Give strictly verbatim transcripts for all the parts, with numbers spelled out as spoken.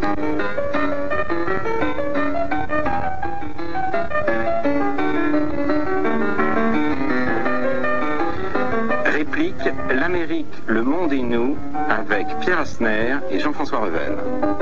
Réplique L'Amérique, le monde et nous, avec Pierre Asner et Jean-François Revel.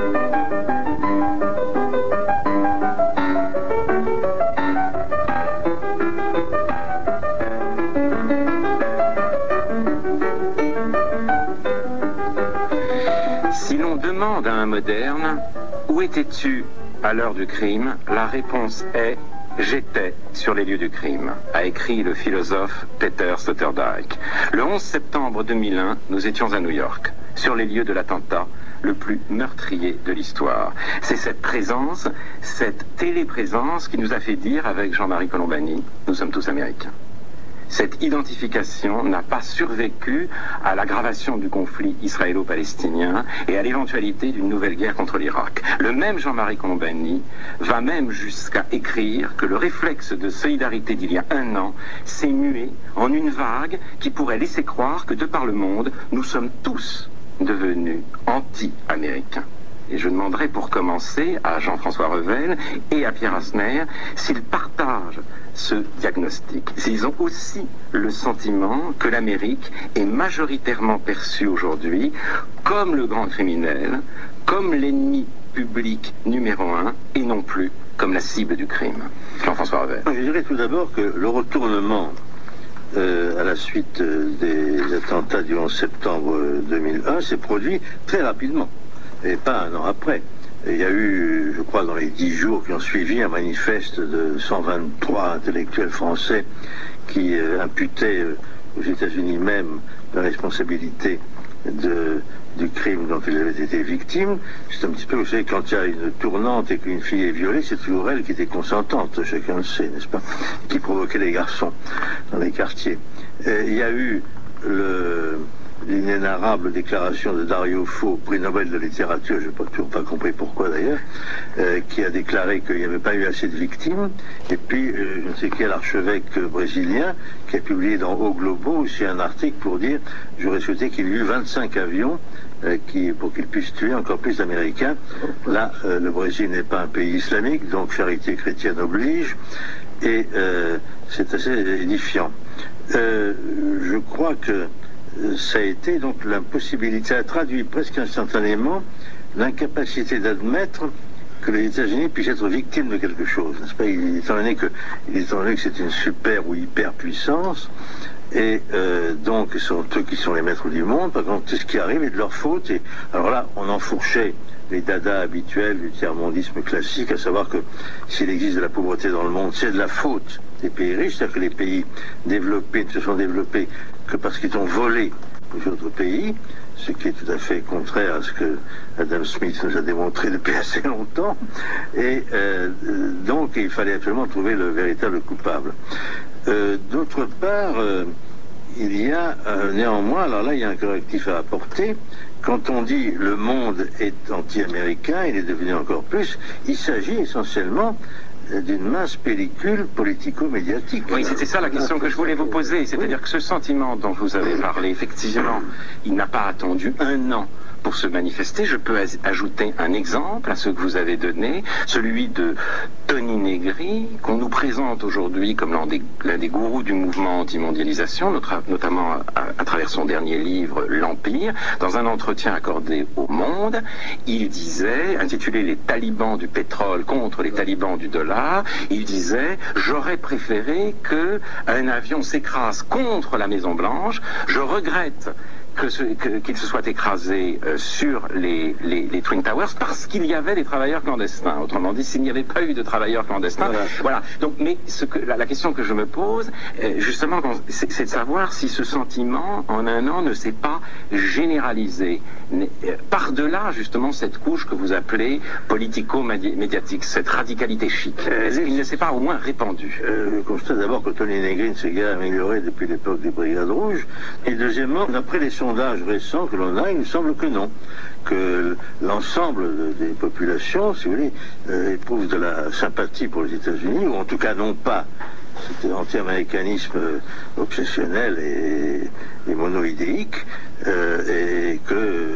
Si l'on demande à un moderne « Où étais-tu à l'heure du crime ?», la réponse est « J'étais sur les lieux du crime », a écrit le philosophe Peter Sloterdijk. Le onze septembre deux mille un, nous étions à New York, sur les lieux de l'attentat le plus meurtrier de l'histoire. C'est cette présence, cette téléprésence qui nous a fait dire avec Jean-Marie Colombani « Nous sommes tous américains ». Cette identification n'a pas survécu à l'aggravation du conflit israélo-palestinien et à l'éventualité d'une nouvelle guerre contre l'Irak. Le même Jean-Marie Colombani va même jusqu'à écrire que le réflexe de solidarité d'il y a un an s'est mué en une vague qui pourrait laisser croire que de par le monde, nous sommes tous devenus anti-américains. Et je demanderai pour commencer à Jean-François Revel et à Pierre Asner s'ils partagent ce diagnostic, s'ils ont aussi le sentiment que l'Amérique est majoritairement perçue aujourd'hui comme le grand criminel, comme l'ennemi public numéro un et non plus comme la cible du crime. Jean-François Revel. Je dirais tout d'abord que le retournement euh, à la suite des attentats du onze septembre deux mille un s'est produit très rapidement. Et pas un an après. Et il y a eu, je crois, dans les dix jours qui ont suivi, un manifeste de cent vingt-trois intellectuels français qui euh, imputaient euh, aux États-Unis même la responsabilité de, du crime dont ils avaient été victimes. C'est un petit peu, vous savez, quand il y a une tournante et qu'une fille est violée, c'est toujours elle qui était consentante, chacun le sait, n'est-ce pas, qui provoquait les garçons dans les quartiers. Et il y a eu le... l'inénarrable déclaration de Dario Fo, prix Nobel de littérature, je n'ai pas, toujours pas compris pourquoi d'ailleurs, euh, qui a déclaré qu'il n'y avait pas eu assez de victimes, et puis euh, je ne sais quel archevêque brésilien qui a publié dans O Globo aussi un article pour dire « J'aurais souhaité qu'il y eût vingt-cinq avions euh, qui, pour qu'ils puissent tuer encore plus d'Américains ». Là, euh, le Brésil n'est pas un pays islamique, donc charité chrétienne oblige, et euh, c'est assez édifiant. Euh, je crois que ça a été donc l'impossibilité, ça a traduit presque instantanément l'incapacité d'admettre que les États-Unis puissent être victimes de quelque chose, n'est-ce pas, étant donné que, étant donné que c'est une super ou hyper puissance, et euh, donc ce sont eux qui sont les maîtres du monde, par contre tout ce qui arrive est de leur faute, et alors là on enfourchait les dadas habituels du tiers-mondisme classique, à savoir que s'il existe de la pauvreté dans le monde, c'est de la faute des pays riches, c'est-à-dire que les pays développés ne se sont développés que parce qu'ils ont volé aux autres pays, ce qui est tout à fait contraire à ce que Adam Smith nous a démontré depuis assez longtemps, et euh, donc il fallait absolument trouver le véritable coupable. Euh, d'autre part, euh, il y a euh, néanmoins, alors là il y a un correctif à apporter. Quand on dit le monde est anti-américain, il est devenu encore plus, il s'agit essentiellement d'une mince pellicule politico-médiatique. Oui, c'était ça la question que je voulais vous poser. C'est-à-dire que ce sentiment dont vous avez parlé, effectivement, il n'a pas attendu un an pour se manifester. Je peux ajouter un exemple à ce que vous avez donné, celui de Tony Negri, qu'on nous présente aujourd'hui comme l'un des, l'un des gourous du mouvement anti-mondialisation, notamment à, à travers son dernier livre, L'Empire. Dans un entretien accordé au Monde, il disait, intitulé « Les talibans du pétrole contre les talibans du dollar », il disait « J'aurais préféré qu'un avion s'écrase contre la Maison-Blanche. Je regrette que ce, que, qu'il se soit écrasé euh, sur les, les, les Twin Towers parce qu'il y avait des travailleurs clandestins. Autrement dit, s'il n'y avait pas eu de travailleurs clandestins, voilà. voilà. Donc, mais ce que, la, la question que je me pose, euh, justement, c'est, c'est de savoir si ce sentiment, en un an, ne s'est pas généralisé euh, par-delà, justement, cette couche que vous appelez politico-médiatique, cette radicalité chic. Est-ce qu'il ne s'est pas au moins répandu? euh, Je constate d'abord que Tony Negri s'est amélioré depuis l'époque des Brigades Rouges. Et deuxièmement, d'après les sondages récents que l'on a, il me semble que non, que l'ensemble de, des populations, si vous voulez, euh, éprouvent de la sympathie pour les États-Unis, ou en tout cas non pas cet anti-américanisme euh, obsessionnel et, et monoïdéique, euh, et qu'il euh,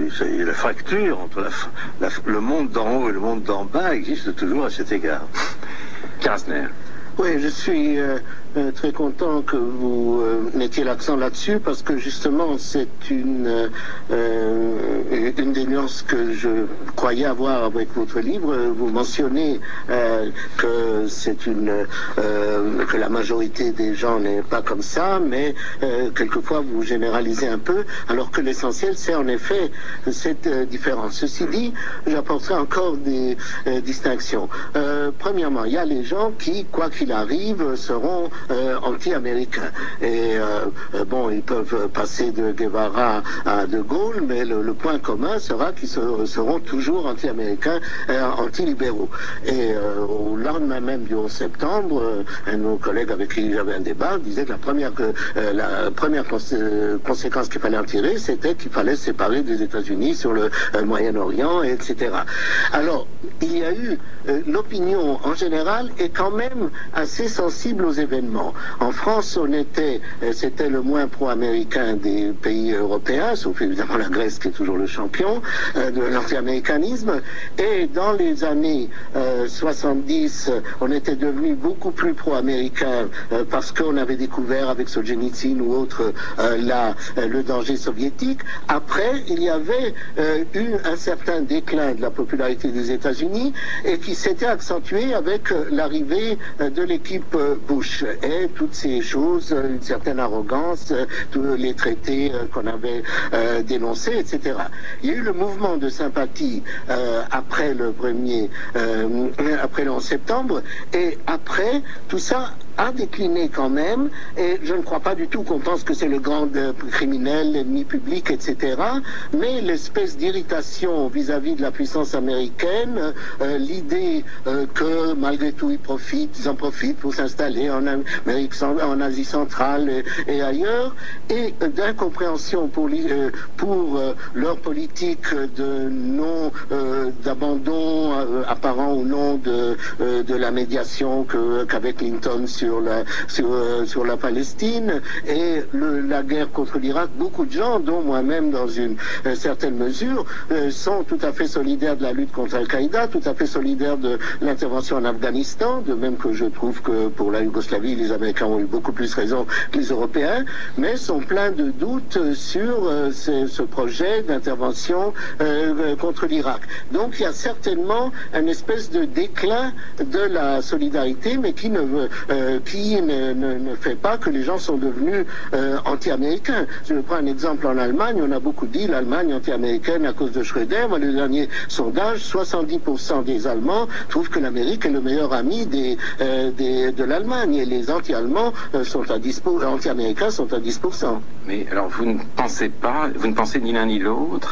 oui, ça y est, la fracture entre la, la, le monde d'en haut et le monde d'en bas existe toujours à cet égard. Krasner. Oui, je suis euh, euh, très content que vous euh, mettiez l'accent là-dessus parce que justement c'est une, euh, une des nuances que je croyais avoir avec votre livre. Vous mentionnez euh, que c'est une euh, que la majorité des gens n'est pas comme ça, mais euh, quelquefois vous généralisez un peu, alors que l'essentiel c'est en effet cette euh, différence. Ceci dit, j'apporterai encore des euh, distinctions. Euh, premièrement, il y a les gens qui, quoi qu'il arrive, seront euh, anti-américains. Et euh, euh, bon, ils peuvent passer de Guevara à De Gaulle, mais le, le point commun sera qu'ils se, seront toujours anti-américains, euh, anti-libéraux. Et euh, au lendemain même du onze septembre, euh, un de nos collègues avec qui j'avais un débat disait que la première, que, euh, la première cons conséquence qu'il fallait en tirer, c'était qu'il fallait se séparer des États-Unis sur le euh, Moyen-Orient, et cetera. Alors, il y a eu euh, l'opinion en général est quand même assez sensible aux événements. En France, on était, euh, c'était le moins pro-américain des pays européens, sauf évidemment la Grèce qui est toujours le champion euh, de l'anti-américanisme. Et dans les années euh, soixante-dix, on était devenu beaucoup plus pro-américain euh, parce qu'on avait découvert avec Solzhenitsyn ou autre euh, la, euh, le danger soviétique. Après, il y avait euh, eu un certain déclin de la popularité des États-Unis et qui s'était accentué avec euh, l'arrivée euh, de l'équipe euh, Bush et toutes ces choses, euh, une certaine arrogance, euh, tous les traités euh, qu'on avait euh, dénoncés, et cetera. Il y a eu le mouvement de sympathie euh, après le premier, euh, après le onze septembre, et après tout ça a décliné quand même, et je ne crois pas du tout qu'on pense que c'est le grand euh, criminel, l'ennemi public, et cetera, mais l'espèce d'irritation vis-à-vis de la puissance américaine, euh, l'idée euh, que malgré tout ils profitent, ils en profitent pour s'installer en Amérique, en Asie centrale et, et ailleurs, et d'incompréhension pour, euh, pour euh, leur politique de non, euh, d'abandon euh, apparent ou non de, euh, de la médiation que, qu'avec Clinton sur Sur la, sur, euh, sur la Palestine et le, la guerre contre l'Irak. Beaucoup de gens, dont moi-même dans une euh, certaine mesure, euh, sont tout à fait solidaires de la lutte contre Al-Qaïda, tout à fait solidaires de l'intervention en Afghanistan, de même que je trouve que pour la Yougoslavie, les Américains ont eu beaucoup plus raison que les Européens, mais sont pleins de doutes sur euh, ce, ce projet d'intervention euh, contre l'Irak. Donc il y a certainement une espèce de déclin de la solidarité, mais qui ne veut euh, qui ne, ne, ne fait pas que les gens sont devenus euh, anti-américains. Je prends un exemple en Allemagne, on a beaucoup dit l'Allemagne anti-américaine à cause de Schröder. Moi, le dernier sondage, soixante-dix pour cent des Allemands trouvent que l'Amérique est le meilleur ami des, euh, des, de l'Allemagne, et les anti-allemands euh, sont à dix pour cent, anti-américains sont à dix pour cent. Mais alors vous ne pensez pas, vous ne pensez ni l'un ni l'autre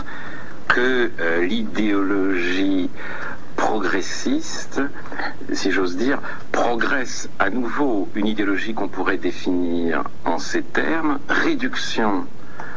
que euh, l'idéologie progressiste, si j'ose dire, progresse à nouveau une idéologie qu'on pourrait définir en ces termes: réduction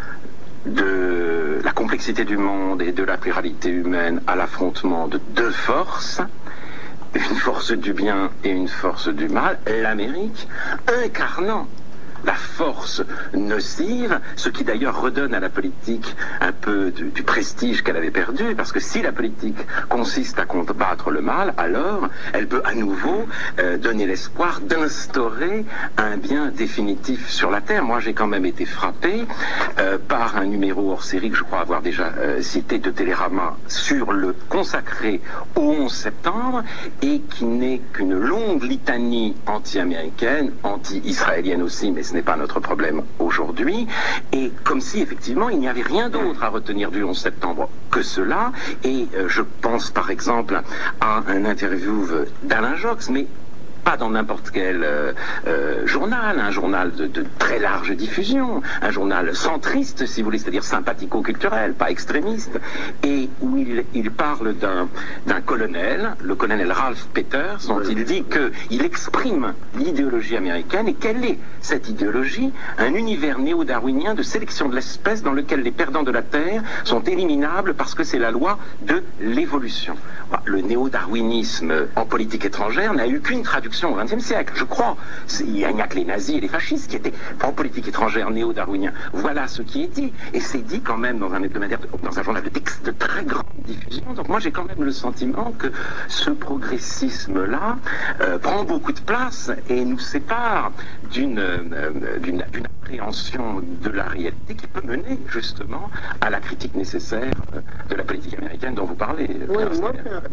de la complexité du monde et de la pluralité humaine à l'affrontement de deux forces, une force du bien et une force du mal, l'Amérique incarnant la force nocive, ce qui d'ailleurs redonne à la politique un peu du, du prestige qu'elle avait perdu, parce que si la politique consiste à combattre le mal, alors elle peut à nouveau euh, donner l'espoir d'instaurer un bien définitif sur la Terre. Moi, j'ai quand même été frappé euh, par un numéro hors série que je crois avoir déjà euh, cité de Télérama sur le consacré au onze septembre, et qui n'est qu'une longue litanie anti-américaine, anti-israélienne aussi, mais ce n'est pas notre problème aujourd'hui, et comme si effectivement il n'y avait rien d'autre à retenir du onze septembre que cela. Et euh, je pense par exemple à un interview d'Alain Jox, mais pas dans n'importe quel euh, euh, journal, un journal de, de très large diffusion, un journal centriste, si vous voulez, c'est-à-dire sympathico-culturel, pas extrémiste, et où il, il parle d'un d'un colonel, le colonel Ralph Peters, dont il dit qu'il exprime l'idéologie américaine. Et quelle est cette idéologie? Un univers néo-darwinien de sélection de l'espèce dans lequel les perdants de la Terre sont éliminables parce que c'est la loi de l'évolution. Le néo-darwinisme en politique étrangère n'a eu qu'une traduction traduction au vingtième siècle, je crois. Il n'y a, a que les nazis et les fascistes qui étaient en politique étrangère néo-darwinien. Voilà ce qui est dit. Et c'est dit quand même dans un hebdomadaire, dans un journal de texte de très grande diffusion. Donc moi j'ai quand même le sentiment que ce progressisme-là euh, prend beaucoup de place et nous sépare d'une euh, d'une d'une appréhension de la réalité qui peut mener justement à la critique nécessaire euh, de la politique américaine dont vous parlez. Oui, moi,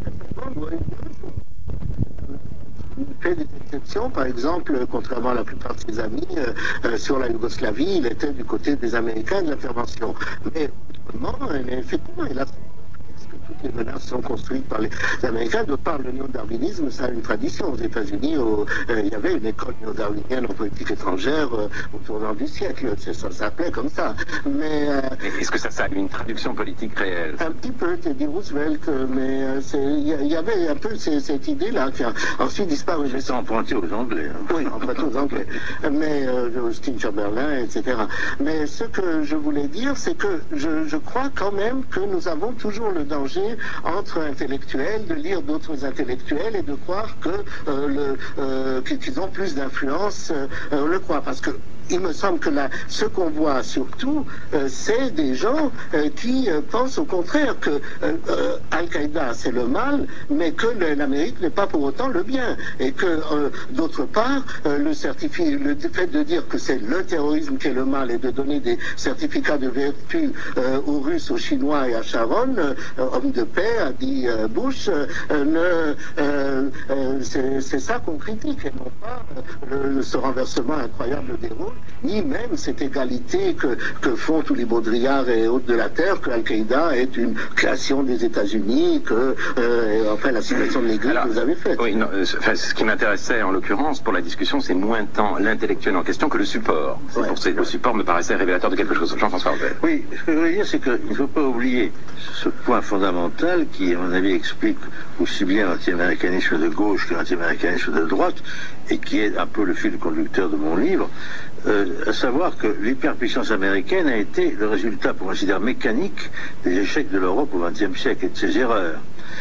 fait des exceptions, par exemple, contrairement à la plupart de ses amis, euh, euh, sur la Yougoslavie, il était du côté des Américains de l'intervention. Mais autrement, effectivement, il a toutes les menaces sont construites par les Américains. De par le néo-darwinisme, ça a une tradition. Aux États-Unis, au, euh, il y avait une école néo-darwinienne en politique étrangère euh, au tournant du siècle. C'est, ça s'appelait comme ça. Mais euh, est-ce que ça, ça a une traduction politique réelle? Un petit peu, Teddy Roosevelt, mais il euh, y, y avait un peu ces, cette idée-là qui a ensuite disparu. Mais ça emprunté aux Anglais. Hein. Oui, emprunté aux Anglais. Mais euh, Austin Chamberlain, et cetera. Mais ce que je voulais dire, c'est que je, je crois quand même que nous avons toujours le danger entre intellectuels, de lire d'autres intellectuels et de croire que euh, le, euh, qu'ils ont plus d'influence, euh, on le croit, parce que il me semble que là, ce qu'on voit surtout, euh, c'est des gens euh, qui euh, pensent au contraire que euh, euh, Al-Qaïda c'est le mal, mais que le, l'Amérique n'est pas pour autant le bien, et que euh, d'autre part, euh, le, certifi- le fait de dire que c'est le terrorisme qui est le mal et de donner des certificats de vertu euh, aux Russes, aux Chinois et à Sharon, euh, homme de paix, a dit euh, Bush, euh, ne, euh, euh, c'est, c'est ça qu'on critique, et non pas euh, le, ce renversement incroyable des rôles, ni même cette égalité que, que font tous les Baudrillard et autres de la Terre, que Al-Qaïda est une création des États-Unis, que euh, enfin la situation de l'Église que vous avez faite. Oui, non, euh, enfin, ce qui m'intéressait en l'occurrence pour la discussion, c'est moins tant l'intellectuel en question que le support. C'est ouais, pour ça que ouais. le support me paraissait révélateur de quelque chose. Jean-François Robert. Oui, ce que je veux dire, c'est qu'il ne faut pas oublier ce point fondamental qui, à mon avis, explique aussi bien l'anti-américanisme de gauche que l'anti-américanisme de droite, et qui est un peu le fil conducteur de mon livre, euh, à savoir que l'hyperpuissance américaine a été le résultat, pour ainsi dire, mécanique des échecs de l'Europe au vingtième siècle et de ses erreurs.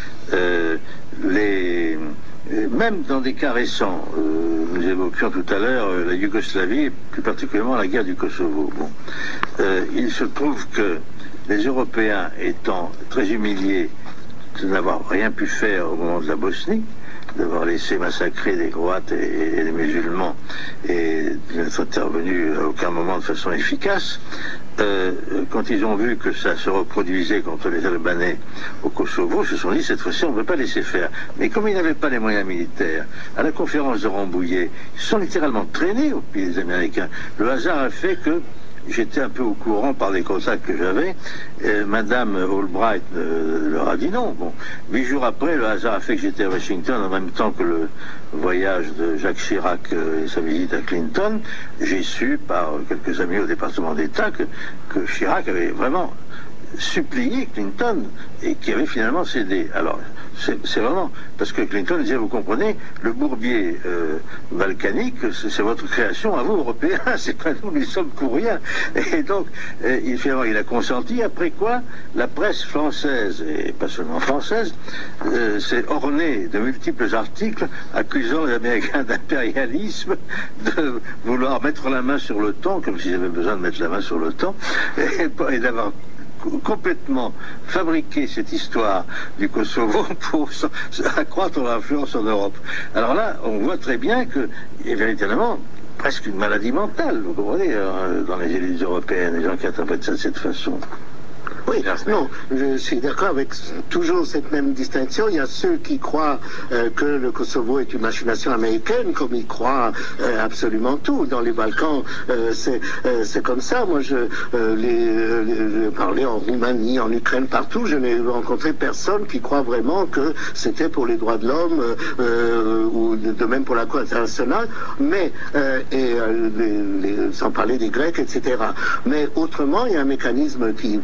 Euh, les, même dans des cas récents, euh, nous évoquions tout à l'heure euh, la Yougoslavie, plus particulièrement la guerre du Kosovo. Bon. Euh, il se trouve que les Européens étant très humiliés de n'avoir rien pu faire au moment de la Bosnie, d'avoir laissé massacrer des Croates et, et les musulmans et de n'être intervenu à aucun moment de façon efficace, euh, quand ils ont vu que ça se reproduisait contre les Albanais au Kosovo, ils se sont dit cette fois-ci on ne peut pas laisser faire. Mais comme ils n'avaient pas les moyens militaires, à la conférence de Rambouillet, ils se sont littéralement traînés au pied des Américains. Le hasard a fait que j'étais un peu au courant par les contacts que j'avais. Euh, Madame Albright euh, leur a dit non. Bon, huit jours après, le hasard a fait que j'étais à Washington en même temps que le voyage de Jacques Chirac euh, et sa visite à Clinton. J'ai su par quelques amis au département d'État que, que Chirac avait vraiment supplié Clinton et qui avait finalement cédé. Alors, c'est, c'est vraiment parce que Clinton disait, vous comprenez, le bourbier euh, balkanique, c'est, c'est votre création à vous, Européens, c'est pas nous, nous sommes pour rien. Et donc, euh, il, finalement, il a consenti, après quoi, la presse française, et pas seulement française, euh, s'est ornée de multiples articles accusant les Américains d'impérialisme, de vouloir mettre la main sur l'OTAN, comme s'ils avaient besoin de mettre la main sur l'OTAN, et, et d'avoir complètement fabriquer cette histoire du Kosovo pour accroître l'influence en Europe. Alors là, on voit très bien que, et véritablement, presque une maladie mentale, vous comprenez, dans les élites européennes, les gens qui interprètent ça de cette façon. Oui, non, je suis d'accord avec toujours cette même distinction. Il y a ceux qui croient euh, que le Kosovo est une machination américaine, comme ils croient euh, absolument tout. Dans les Balkans, euh, c'est, euh, c'est comme ça. Moi, je euh, les, les, j'ai parlé en Roumanie, en Ukraine, partout. Je n'ai rencontré personne qui croit vraiment que c'était pour les droits de l'homme, euh, ou de, de même pour la Cour internationale, mais, euh, et euh, les, les, sans parler des Grecs, et cetera. Mais autrement, il y a un mécanisme qui va tout à fait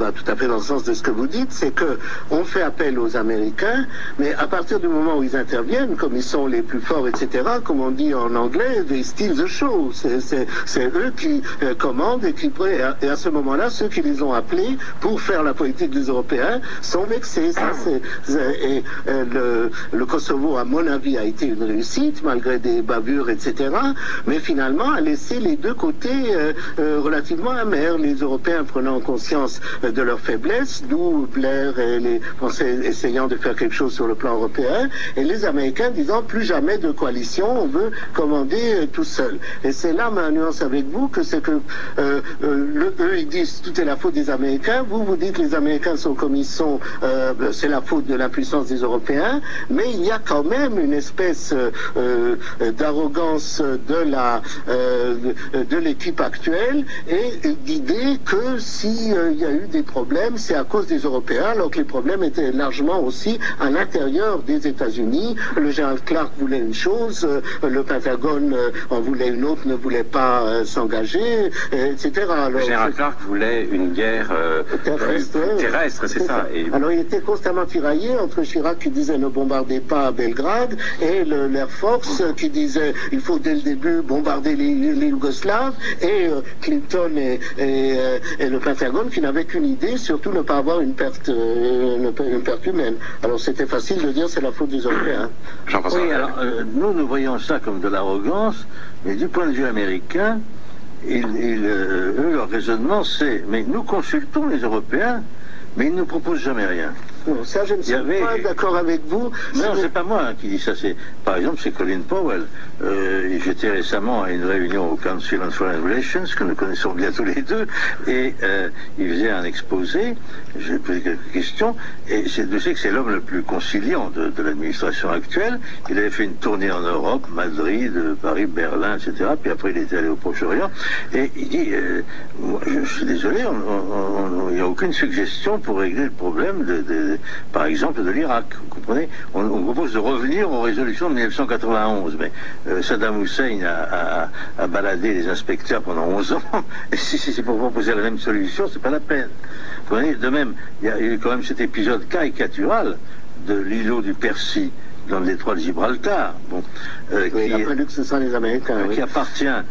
dans le sens de ce que vous dites, c'est que on fait appel aux Américains, mais à partir du moment où ils interviennent, comme ils sont les plus forts, et cetera, comme on dit en anglais, they steal the show. C'est eux qui euh, commandent et qui et à, et à ce moment-là, ceux qui les ont appelés pour faire la politique des Européens sont vexés. Ça, c'est, et euh, le, le Kosovo, à mon avis, a été une réussite, malgré des bavures, et cetera, mais finalement a laissé les deux côtés euh, euh, relativement amers, les Européens prenant conscience euh, de leur faiblesse, d'où Blair et les Français essayant de faire quelque chose sur le plan européen, et les Américains disant plus jamais de coalition, on veut commander euh, tout seul. Et c'est là ma nuance avec vous, que c'est que euh, euh, le, eux ils disent tout est la faute des Américains, vous vous dites les Américains sont comme ils sont, euh, c'est la faute de l'impuissance des Européens, mais il y a quand même une espèce euh, d'arrogance de la euh, de l'équipe actuelle et d'idée que si euh, il y a eu des problèmes, c'est à cause des Européens, alors que les problèmes étaient largement aussi à l'intérieur des États-Unis. Le général Clark voulait une chose, euh, le Pentagone euh, en voulait une autre, ne voulait pas euh, s'engager, et cetera. Alors, le général Clark voulait une guerre euh, terrestre, plus, terrestre, c'est ça. ça. Et... Alors il était constamment tiraillé entre Chirac qui disait ne bombardez pas à Belgrade et l'Air Force qui disait il faut dès le début bombarder les, les Yougoslaves, et euh, Clinton et, et, euh, et le Pentagone qui n'avaient qu'une idée, surtout ne pas avoir une perte, euh, une, une perte humaine. Alors c'était facile de dire c'est la faute des Européens. Oui, alors euh, nous nous voyons ça comme de l'arrogance, mais du point de vue américain, ils, ils, euh, eux, leur raisonnement c'est mais nous consultons les Européens, mais ils ne nous proposent jamais rien. Non, ça, je ne suis avait... pas d'accord avec vous. Non, c'est pas moi hein, qui dis ça. C'est, par exemple, c'est Colin Powell. Euh, J'étais récemment à une réunion au Council on Foreign Relations, que nous connaissons bien tous les deux, et euh, il faisait un exposé. J'ai posé quelques questions, et je sais que c'est l'homme le plus conciliant de, de l'administration actuelle. Il avait fait une tournée en Europe, Madrid, Paris, Berlin, et cetera. Puis après, il était allé au Proche-Orient, et il dit euh, moi, je suis désolé, il n'y a aucune suggestion pour régler le problème de, de par exemple de l'Irak, vous comprenez, on, on propose de revenir aux résolutions de mille neuf cent quatre-vingt-onze, mais euh, Saddam Hussein a, a, a baladé les inspecteurs pendant onze ans, et si, si c'est pour proposer la même solution, c'est pas la peine. Vous comprenez, de même, il y a eu quand même cet épisode caricatural de l'îlot du Percy dans le détroit de Gibraltar, bon, euh, oui, qui, après que ce sont les Américains, euh, oui. qui appartient à,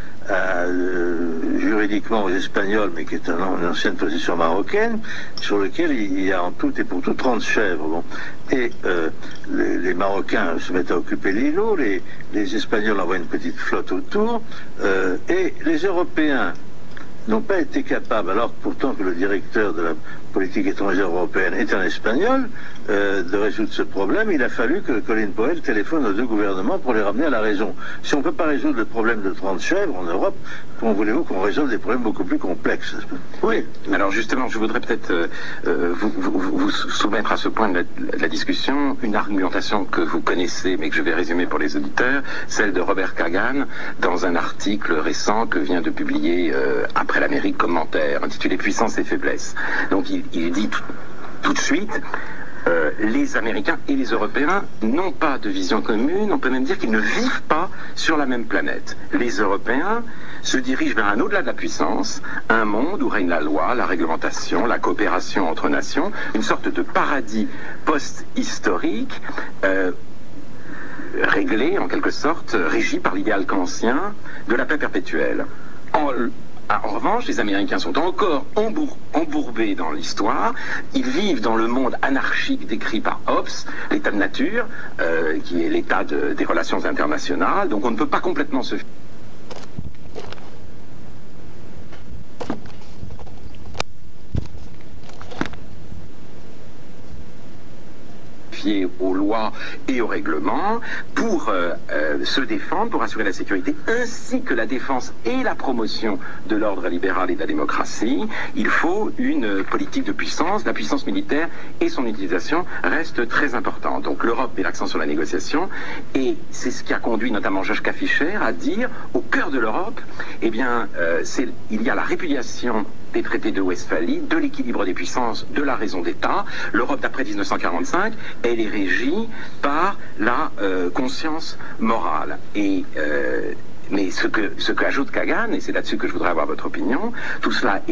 euh, juridiquement aux Espagnols, mais qui est un, une ancienne possession marocaine, sur lequel il y a en tout et pour tout trente chèvres. Bon. Et euh, les, les Marocains se mettent à occuper l'îlot, les, les Espagnols envoient une petite flotte autour, euh, et les Européens n'ont pas été capables, alors pourtant que le directeur de la politique étrangère européenne est un Espagnol, euh, de résoudre ce problème. Il a fallu que Colin Powell téléphone aux deux gouvernements pour les ramener à la raison. Si on ne peut pas résoudre le problème de trente chèvres en Europe, comment voulez-vous qu'on résolve des problèmes beaucoup plus complexes? Oui, alors justement, je voudrais peut-être euh, euh, vous, vous, vous soumettre à ce point de la, de la discussion une argumentation que vous connaissez, mais que je vais résumer pour les auditeurs, celle de Robert Kagan, dans un article récent que vient de publier euh, Après l'Amérique commentaire, intitulé Puissance et faiblesse. Donc il, il dit tout, tout de suite, euh, les Américains et les Européens n'ont pas de vision commune, on peut même dire qu'ils ne vivent pas sur la même planète. Les Européens se dirigent vers un au-delà de la puissance, un monde où règne la loi, la réglementation, la coopération entre nations, une sorte de paradis post-historique, euh, réglé en quelque sorte, régi par l'idéal kantien de la paix perpétuelle. En, En revanche, les Américains sont encore embour, embourbés dans l'histoire. Ils vivent dans le monde anarchique décrit par Hobbes, l'état de nature, euh, qui est l'état de, des relations internationales. Donc on ne peut pas complètement se aux lois et aux règlements pour euh, euh, se défendre, pour assurer la sécurité, ainsi que la défense et la promotion de l'ordre libéral et de la démocratie. Il faut une politique de puissance. La puissance militaire et son utilisation restent très importantes. Donc l'Europe met l'accent sur la négociation, et c'est ce qui a conduit notamment Joschka Fischer à dire, au cœur de l'Europe, eh bien, euh, c'est, il y a la répudiation des traités de Westphalie, de l'équilibre des puissances, de la raison d'État. L'Europe d'après mille neuf cent quarante-cinq, elle est régie par la euh, conscience morale. Et euh, mais ce que ce qu'ajoute Kagan, et c'est là-dessus que je voudrais avoir votre opinion, tout cela est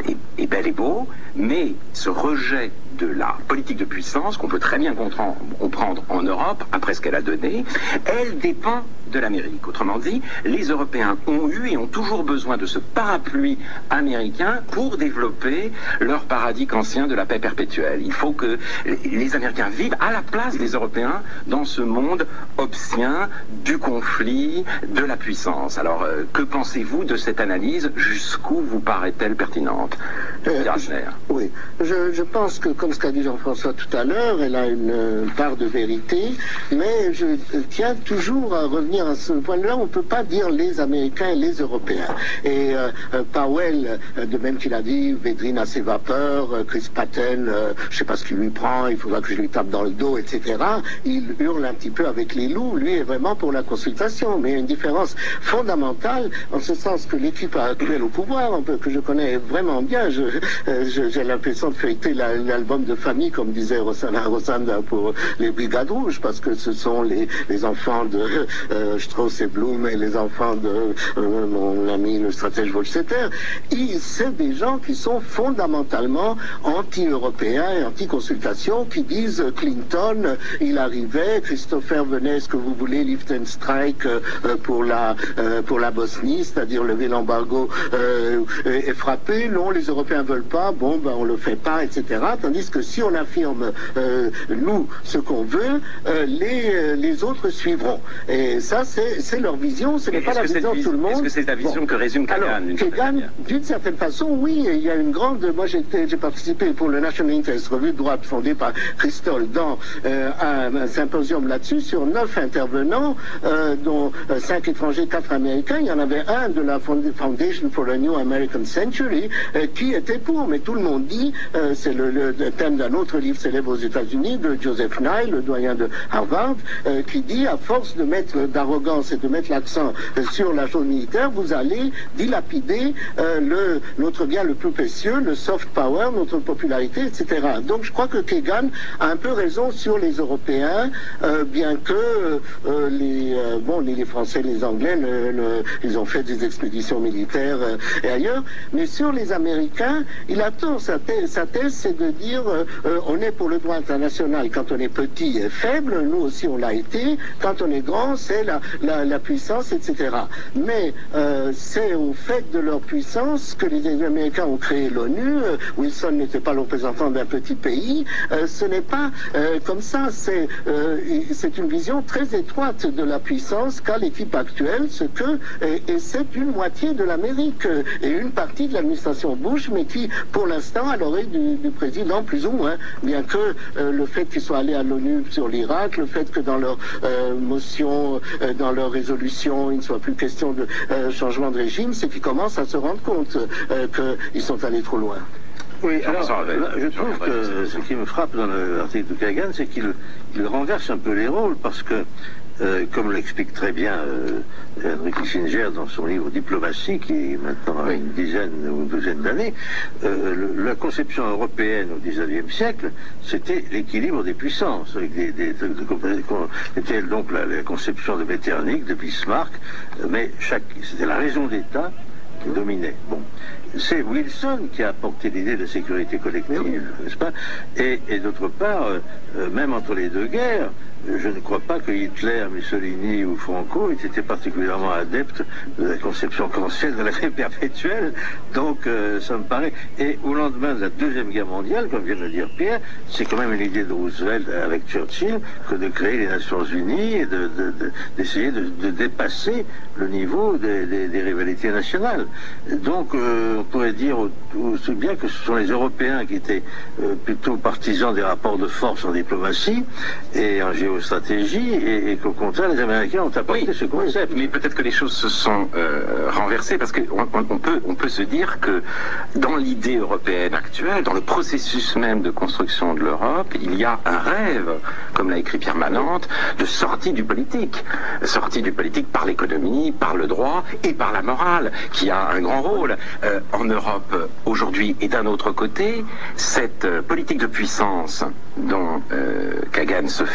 est, est bel et beau, mais ce rejet de la politique de puissance, qu'on peut très bien comprendre en Europe, après ce qu'elle a donné, elle dépend de l'Amérique. Autrement dit, les Européens ont eu et ont toujours besoin de ce parapluie américain pour développer leur paradigme ancien de la paix perpétuelle. Il faut que les Américains vivent à la place des Européens dans ce monde obscien du conflit, de la puissance. Alors, euh, que pensez-vous de cette analyse? Jusqu'où vous paraît-elle pertinente? euh, je, Oui, je, je pense que, comme ce qu'a dit Jean-François tout à l'heure, elle a une euh, part de vérité, mais je tiens toujours à revenir à ce point-là. On ne peut pas dire les Américains et les Européens. Et euh, Powell, de même qu'il a dit, Védrine a ses vapeurs, Chris Patten, euh, je ne sais pas ce qu'il lui prend, il faudra que je lui tape dans le dos, et cetera. Il hurle un petit peu avec les loups. Lui est vraiment pour la consultation, mais il y a une différence fondamentale, en ce sens que l'équipe actuelle au pouvoir, un peu, que je connais vraiment bien, je, euh, je, j'ai l'impression de feuilleter la, l'album de famille, comme disait Rosanna Rosanda pour les Brigades Rouges, parce que ce sont les, les enfants de euh, Strauss et Blum et les enfants de euh, mon ami le stratège Volstetter. C'est des gens qui sont fondamentalement anti-européens et anti-consultation, qui disent Clinton, il arrivait, Christopher venait, est-ce que vous voulez lift and strike euh, pour la euh, pour la Bosnie, c'est-à-dire lever l'embargo euh, et, et frapper. Non, les Européens veulent pas. Bon, ben on le fait pas, et cetera. Tandis que si on affirme euh, nous ce qu'on veut, euh, les les autres suivront. Et ça, c'est c'est leur vision. Ce n'est pas la vision de tout le monde. Est-ce que c'est la vision bon. que résume Kagan? Alors, Kagan, d'une certaine façon, oui. Il y a une grande. Moi, j'étais, j'ai participé pour le National Interest, revue de droite fondée par Christol, dans euh, un, un symposium là-dessus sur neuf intervenants, euh, dont euh, cinq étrangers, quatre américains. Il y en avait un de la Foundation for a New American Century euh, qui était pour, mais tout le monde dit, euh, c'est le, le, le thème d'un autre livre célèbre aux États-Unis de Joseph Nye, le doyen de Harvard, euh, qui dit, à force de mettre d'arrogance et de mettre l'accent euh, sur la chose militaire, vous allez dilapider euh, le, notre bien le plus précieux, le soft power, notre popularité, et cetera. Donc je crois que Kagan a un peu raison sur les Européens, euh, bien que euh, les, euh, bon, les, les Français, les Anglais, le, le, ils ont fait des expéditions militaires euh, et ailleurs, mais sur les Américains, il a tort. Sa thèse, sa thèse c'est de dire euh, euh, on est pour le droit international quand on est petit et faible, nous aussi on l'a été, quand on est grand, c'est la, la, la puissance, et cetera. Mais euh, c'est au fait de leur puissance que les Américains ont créé l'ONU. Euh, Wilson n'était pas le représentant d'un petit pays. Euh, ce n'est pas euh, comme ça. C'est euh, c'est une vision très étroite de la puissance qu'a l'équipe actuelle, ce que et, et c'est une moitié de l'Amérique euh, et une partie de l'administration Bush, mais qui, pour l'instant, à l'oreille du, du président, plus ou moins, bien que euh, le fait qu'ils soient allés à l'ONU sur l'Irak, le fait que dans leur euh, motion, euh, dans leur résolution, il ne soit plus question de euh, changement de régime, c'est qu'ils commencent à se rendre compte euh, qu'ils sont allés trop loin. Oui, alors, je trouve que ce qui me frappe dans l'article de Kagan, c'est qu'il il renverse un peu les rôles, parce que, euh, comme l'explique très bien euh, Henry Kissinger dans son livre Diplomatie, qui est maintenant à une dizaine ou une douzaine d'années, euh, le, la conception européenne au dix-neuvième siècle, c'était l'équilibre des puissances, avec des, des, de, de, de, c'était donc la, la conception de Metternich, de Bismarck, mais chaque, c'était la raison d'État qui dominait. Bon. C'est Wilson qui a apporté l'idée de la sécurité collective, n'est-ce pas? Et, et d'autre part, euh, même entre les deux guerres, je ne crois pas que Hitler, Mussolini ou Franco aient été particulièrement adeptes de la conception kantienne de la paix perpétuelle. Donc, euh, ça me paraît. Et au lendemain de la Deuxième Guerre mondiale, comme vient de le dire Pierre, c'est quand même une idée de Roosevelt avec Churchill que de créer les Nations Unies et de, de, de, d'essayer de, de dépasser le niveau des, des, des rivalités nationales. Donc, euh, on pourrait dire aussi bien que ce sont les Européens qui étaient euh, plutôt partisans des rapports de force en diplomatie et en géostratégie, et, et qu'au contraire, les Américains ont apporté oui, ce concept. Mais peut-être que les choses se sont euh, renversées, parce qu'on on, on peut, on peut se dire que dans l'idée européenne actuelle, dans le processus même de construction de l'Europe, il y a un rêve, comme l'a écrit Pierre Manante, de sortie du politique. Sortie du politique par l'économie, par le droit et par la morale, qui a un grand rôle euh, en Europe aujourd'hui. Et d'un autre côté, cette euh, politique de puissance dont euh, Kagan se fait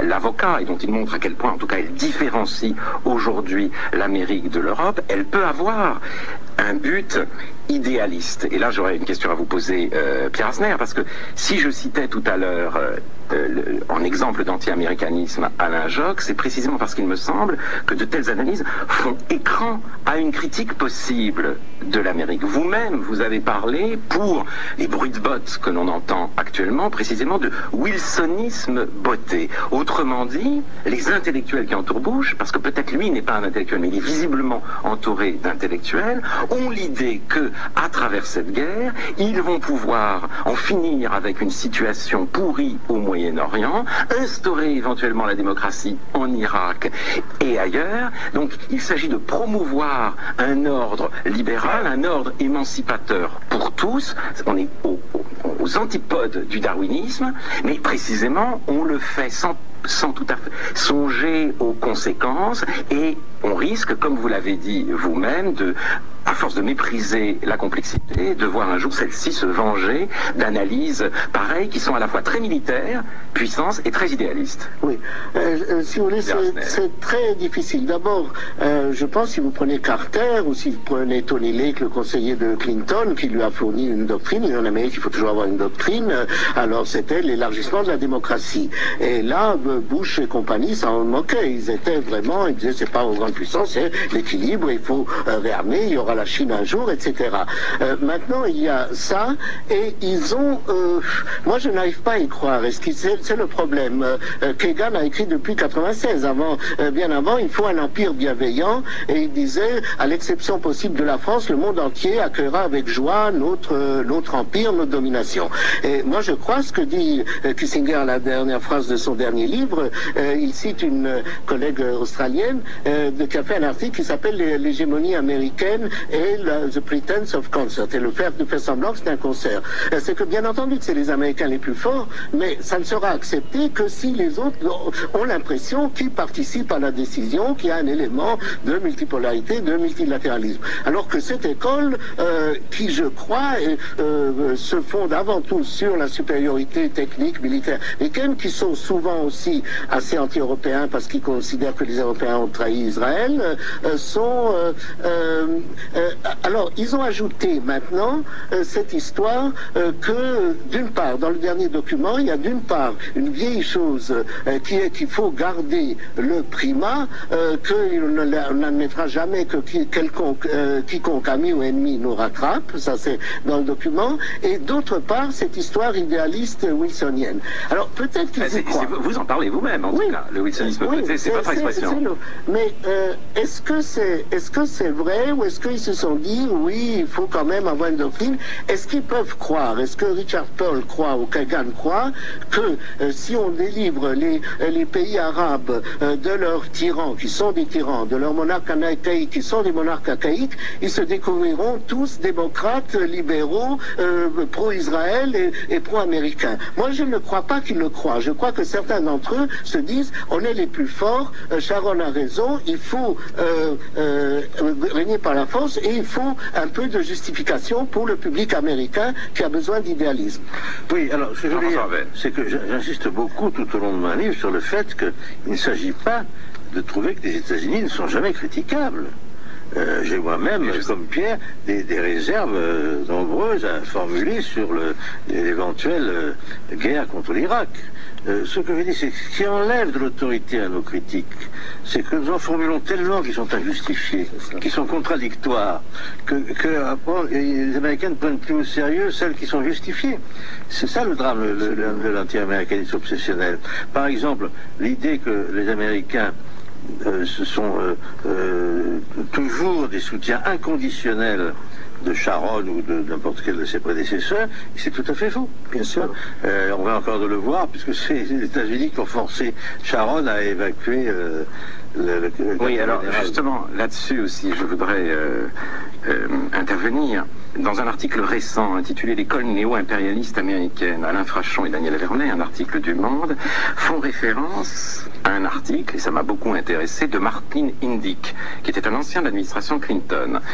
l'avocat et dont il montre à quel point, en tout cas, elle différencie aujourd'hui l'Amérique de l'Europe, elle peut avoir un but idéaliste. Et là, j'aurais une question à vous poser, euh, Pierre Asner, parce que si je citais tout à l'heure, euh, euh, le, en exemple d'anti-américanisme, Alain Joxe, c'est précisément parce qu'il me semble que de telles analyses font écran à une critique possible de l'Amérique. Vous-même, vous avez parlé, pour les bruits de bottes que l'on entend actuellement, précisément de wilsonisme botté. Autrement dit, les intellectuels qui entourent Bush, parce que peut-être lui n'est pas un intellectuel, mais il est visiblement entouré d'intellectuels, ont l'idée que, à travers cette guerre, ils vont pouvoir en finir avec une situation pourrie au Moyen-Orient, instaurer éventuellement la démocratie en Irak et ailleurs. Donc il s'agit de promouvoir un ordre libéral, un ordre émancipateur pour tous. On est aux, aux, aux antipodes du darwinisme, mais précisément on le fait sans sans tout à fait songer aux conséquences, et on risque, comme vous l'avez dit vous-même, de, à force de mépriser la complexité, de voir un jour celle-ci se venger d'analyses pareilles qui sont à la fois très militaires, puissantes et très idéalistes. Oui, euh, euh, si vous voulez, c'est très difficile. D'abord, euh, je pense si vous prenez Carter ou si vous prenez Tony Lake, le conseiller de Clinton, qui lui a fourni une doctrine, et en Amérique il faut toujours avoir une doctrine, alors c'était l'élargissement de la démocratie. Et là, Bush et compagnie s'en moquaient. Ils étaient vraiment, ils disaient c'est pas aux grandes puissances, c'est l'équilibre, il faut euh, réarmer, il y aura la Chine un jour, et cetera. Euh, maintenant, il y a ça, et ils ont... Euh, moi, je n'arrive pas à y croire. C'est le problème. Euh, Kagan a écrit depuis quatre-vingt-seize. Avant, euh, bien avant, il faut un empire bienveillant, et il disait, à l'exception possible de la France, le monde entier accueillera avec joie notre, euh, notre empire, notre domination. Et moi, je crois ce que dit euh, Kissinger à la dernière phrase de son dernier livre. Euh, il cite une euh, collègue australienne euh, de, qui a fait un article qui s'appelle l'hégémonie américaine et la, The Pretense of Concert, et le fait de faire semblant que c'est un concert. Euh, c'est que bien entendu que c'est les Américains les plus forts, mais ça ne sera accepté que si les autres ont l'impression qu'ils participent à la décision, qu'il y a un élément de multipolarité, de multilatéralisme. Alors que cette école, euh, qui je crois euh, se fonde avant tout sur la supériorité technique militaire américaine, qui sont souvent aussi assez anti-européens parce qu'ils considèrent que les Européens ont trahi Israël, euh, sont... Euh, euh, euh, alors, ils ont ajouté maintenant euh, cette histoire euh, que, d'une part, dans le dernier document, il y a d'une part une vieille chose euh, qui est qu'il faut garder le primat, euh, qu'on n'admettra jamais que qui, quelconque, euh, quiconque ami ou ennemi nous rattrape, ça c'est dans le document, et d'autre part, cette histoire idéaliste wilsonienne. Alors, peut-être qu'ils y croient. Vous en parlez vous-même, en oui. tout cas. Le wilsonisme, oui, c'est votre expression. Mais euh, est-ce que c'est est-ce que c'est vrai, ou est-ce qu'ils se sont dit, oui, il faut quand même avoir une doctrine? Est-ce qu'ils peuvent croire, est-ce que Richard Pearl croit, ou Kagan croit, que euh, si on délivre les, les pays arabes euh, de leurs tyrans, qui sont des tyrans, de leurs monarques archaïques, qui sont des monarques archaïques, ils se découvriront tous démocrates, libéraux, euh, pro-Israël et, et pro-américains? Moi, je ne crois pas qu'ils le croient. Je crois que certains d'entre eux se disent, on est les plus forts, euh, Sharon a raison, il faut euh, euh, régner par la force, et il faut un peu de justification pour le public américain qui a besoin d'idéalisme. Oui, alors ce que je veux dire, c'est que j'insiste beaucoup tout au long de mon livre sur le fait qu'il ne s'agit pas de trouver que les États-Unis ne sont jamais critiquables. Euh, J'ai moi-même, comme Pierre, des, des réserves euh, nombreuses à formuler sur l'éventuelle euh, guerre contre l'Irak. Euh, ce que je veux dire, c'est que ce qui enlève de l'autorité à nos critiques, c'est que nous en formulons tellement qui sont injustifiés, qui sont contradictoires, que, que après, les Américains ne prennent plus au sérieux celles qui sont justifiées. C'est ça le drame de l'anti-américanisme obsessionnel. Par exemple, l'idée que les Américains Euh, ce sont euh, euh, toujours des soutiens inconditionnels de Sharon ou de n'importe quel de ses prédécesseurs, c'est tout à fait faux, bien sûr. Euh, on va encore de le voir, puisque c'est les États-Unis qui ont forcé Sharon à évacuer euh, le, le, le... Oui, alors général. Justement, là-dessus aussi, je voudrais euh, euh, intervenir. Dans un article récent intitulé « L'école néo-impérialiste américaine », Alain Frachon et Daniel Vernet, un article du Monde, font référence à un article, et ça m'a beaucoup intéressé, de Martin Indyk, qui était un ancien de l'administration Clinton.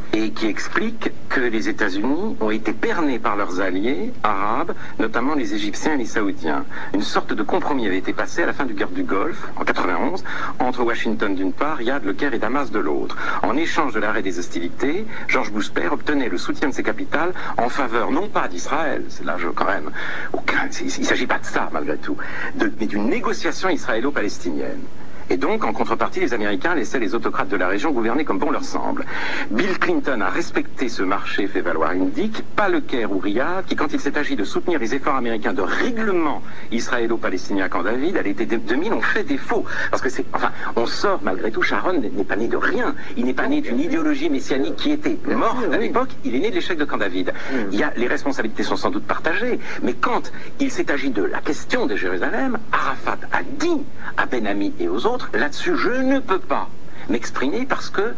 et qui explique que les États-Unis ont été bernés par leurs alliés arabes, notamment les Égyptiens et les Saoudiens. Une sorte de compromis avait été passé à la fin du guerre du Golfe, en quatre-vingt-onze, entre Washington d'une part, Riyad, Le Caire et Damas de l'autre. En échange de l'arrêt des hostilités, George Bush père obtenait le soutien de ses capitales en faveur non pas d'Israël, c'est là je, quand même, aucun, il ne s'agit pas de ça malgré tout, de, mais d'une négociation israélo-palestinienne. Et donc, en contrepartie, les Américains laissaient les autocrates de la région gouverner comme bon leur semble. Bill Clinton a respecté ce marché fait valoir indique, pas le Caire ou Riyad, qui, quand il s'est agi de soutenir les efforts américains de règlement israélo-palestinien à Camp David, à l'été deux mille, ont fait défaut. Parce que c'est, enfin, on sort malgré tout, Sharon n'est pas né de rien. Il n'est pas né d'une idéologie messianique qui était morte à l'époque, il est né de l'échec de Camp David. Il y a, les responsabilités sont sans doute partagées, mais quand il s'est agi de la question de Jérusalem, Arafat a dit à Ben Ami et aux autres, là-dessus, je ne peux pas m'exprimer parce que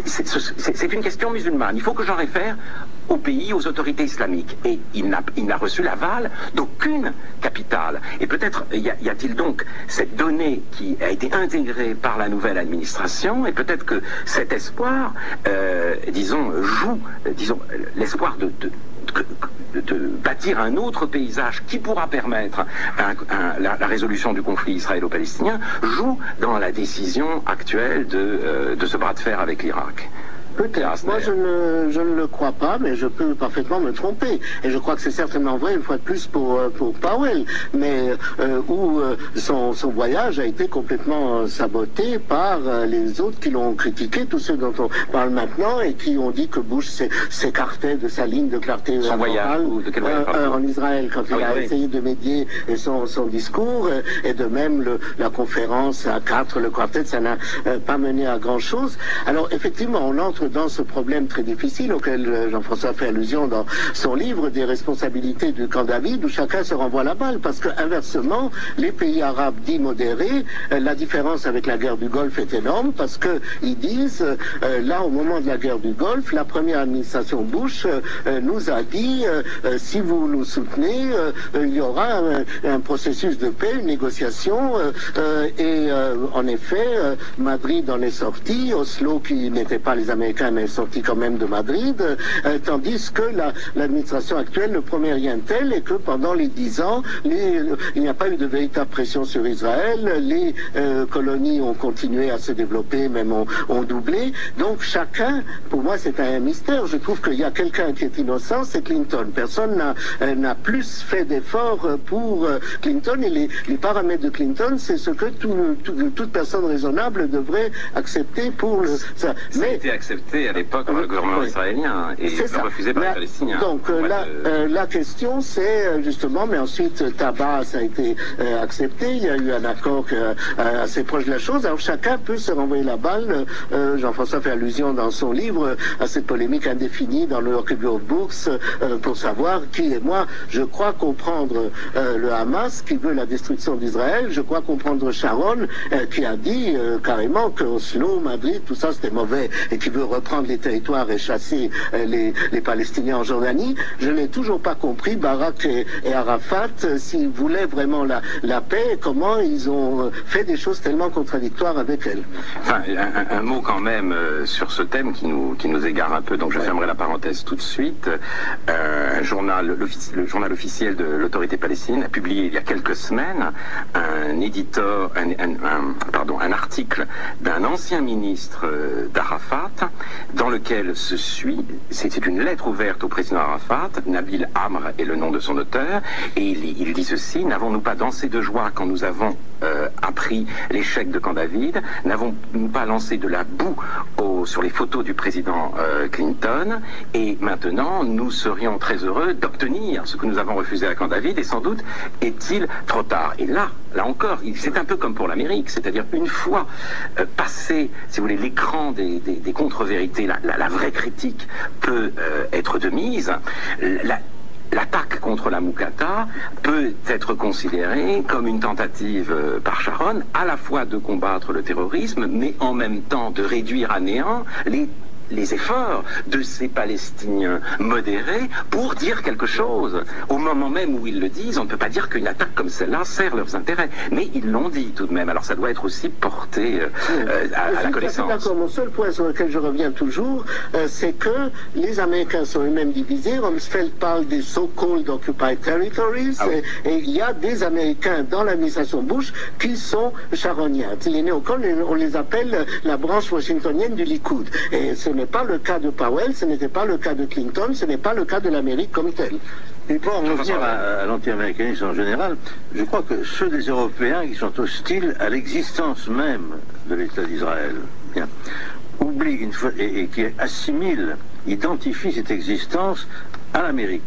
c'est une question musulmane. Il faut que j'en réfère au pays, aux autorités islamiques. Et il n'a reçu l'aval d'aucune capitale. Et peut-être y a-t-il donc cette donnée qui a été intégrée par la nouvelle administration, et peut-être que cet espoir, euh, disons, joue, disons, l'espoir de, de De, de bâtir un autre paysage qui pourra permettre un, un, la, la résolution du conflit israélo-palestinien joue dans la décision actuelle de, euh, de ce bras de fer avec l'Irak. Peut-être. Moi, je ne, je ne le crois pas, mais je peux parfaitement me tromper. Et je crois que c'est certainement vrai, une fois de plus, pour, pour Powell, mais euh, où euh, son, son voyage a été complètement saboté par euh, les autres qui l'ont critiqué, tous ceux dont on parle maintenant, et qui ont dit que Bush s'écartait de sa ligne de clarté son voyage, ou de quel voyage, euh, euh, en Israël, quand ah, il oui, a oui. essayé de médier son, son discours, euh, et de même le, la conférence à quatre, le quartet, ça n'a euh, pas mené à grand-chose. Alors, effectivement, on entre dans ce problème très difficile auquel Jean-François fait allusion dans son livre des responsabilités du camp David, où chacun se renvoie la balle, parce que inversement, les pays arabes dits modérés, euh, la différence avec la guerre du Golfe est énorme, parce que ils disent, euh, là au moment de la guerre du Golfe, la première administration Bush euh, nous a dit, euh, euh, si vous nous soutenez, euh, euh, il y aura un, un processus de paix, une négociation, euh, euh, et euh, en effet, euh, Madrid en est sorti, Oslo qui n'était pas les Américains mais est sorti quand même de Madrid, euh, tandis que l'administration la, actuelle ne promet rien de tel, et que pendant les dix ans, les, il n'y a pas eu de véritable pression sur Israël, les euh, colonies ont continué à se développer, même ont, ont doublé. Donc chacun, pour moi c'est un mystère, je trouve qu'il y a quelqu'un qui est innocent, c'est Clinton. Personne n'a euh, plus fait d'efforts pour euh, Clinton, et les, les paramètres de Clinton, c'est ce que tout, tout, toute personne raisonnable devrait accepter pour le, ça. ça mais, a été accepté à l'époque par le gouvernement oui. israélien et refusé par la, les Palestiniens. Donc euh, la, de... euh, la question c'est justement, mais ensuite Tabas a été euh, accepté, il y a eu un accord euh, assez proche de la chose, alors chacun peut se renvoyer la balle. Euh, Jean-François fait allusion dans son livre à cette polémique indéfinie dans le York Review of Books euh, pour savoir qui est moi. Je crois comprendre euh, le Hamas qui veut la destruction d'Israël, je crois comprendre Sharon euh, qui a dit euh, carrément que Oslo, Madrid, tout ça c'était mauvais et qui veut reprendre les territoires et chasser euh, les, les Palestiniens en Jordanie. Je n'ai toujours pas compris, Barak et, et Arafat, euh, s'ils voulaient vraiment la, la paix, comment ils ont euh, fait des choses tellement contradictoires avec elle. Enfin, un, un mot quand même euh, sur ce thème qui nous, qui nous égare un peu, donc je ouais. fermerai la parenthèse tout de suite. Euh, un journal, le journal officiel de l'autorité palestinienne a publié il y a quelques semaines un éditeur, un, un, un, pardon, un article d'un ancien ministre euh, d'Arafat, dans lequel se suit, c'est une lettre ouverte au président Arafat, Nabil Amr est le nom de son auteur, et il, il dit ceci: n'avons-nous pas dansé de joie quand nous avons euh, appris l'échec de Camp David? N'avons-nous pas lancé de la boue au, sur les photos du président euh, Clinton? Et maintenant, nous serions très heureux d'obtenir ce que nous avons refusé à Camp David, et sans doute est-il trop tard. Et là, là encore, c'est un peu comme pour l'Amérique, c'est-à-dire une fois euh, passé, si vous voulez, l'écran des, des, des contre-vérités, la, la, la vraie critique peut euh, être de mise. La, L'attaque contre la Moukata peut être considérée comme une tentative euh, par Sharon à la fois de combattre le terrorisme, mais en même temps de réduire à néant les les efforts de ces Palestiniens modérés pour dire quelque chose. Au moment même où ils le disent, on ne peut pas dire qu'une attaque comme celle-là sert leurs intérêts. Mais ils l'ont dit tout de même. Alors ça doit être aussi porté euh, euh, à, à la connaissance. D'accord. Mon seul point sur lequel je reviens toujours, euh, c'est que les Américains sont eux-mêmes divisés. Rumsfeld parle des so-called occupied territories. Ah oui. Et il y a des Américains dans l'administration Bush qui sont charognards. Les néocons, on les appelle la branche washingtonienne du Likoud. Et ce n'est pas le cas de Powell, ce n'était pas le cas de Clinton, ce n'est pas le cas de l'Amérique comme telle. Et pour en revenir à, à l'anti-américanisme en général, je crois que ceux des Européens qui sont hostiles à l'existence même de l'État d'Israël, bien, oublient une fois, et, et qui assimilent, identifient cette existence à l'Amérique.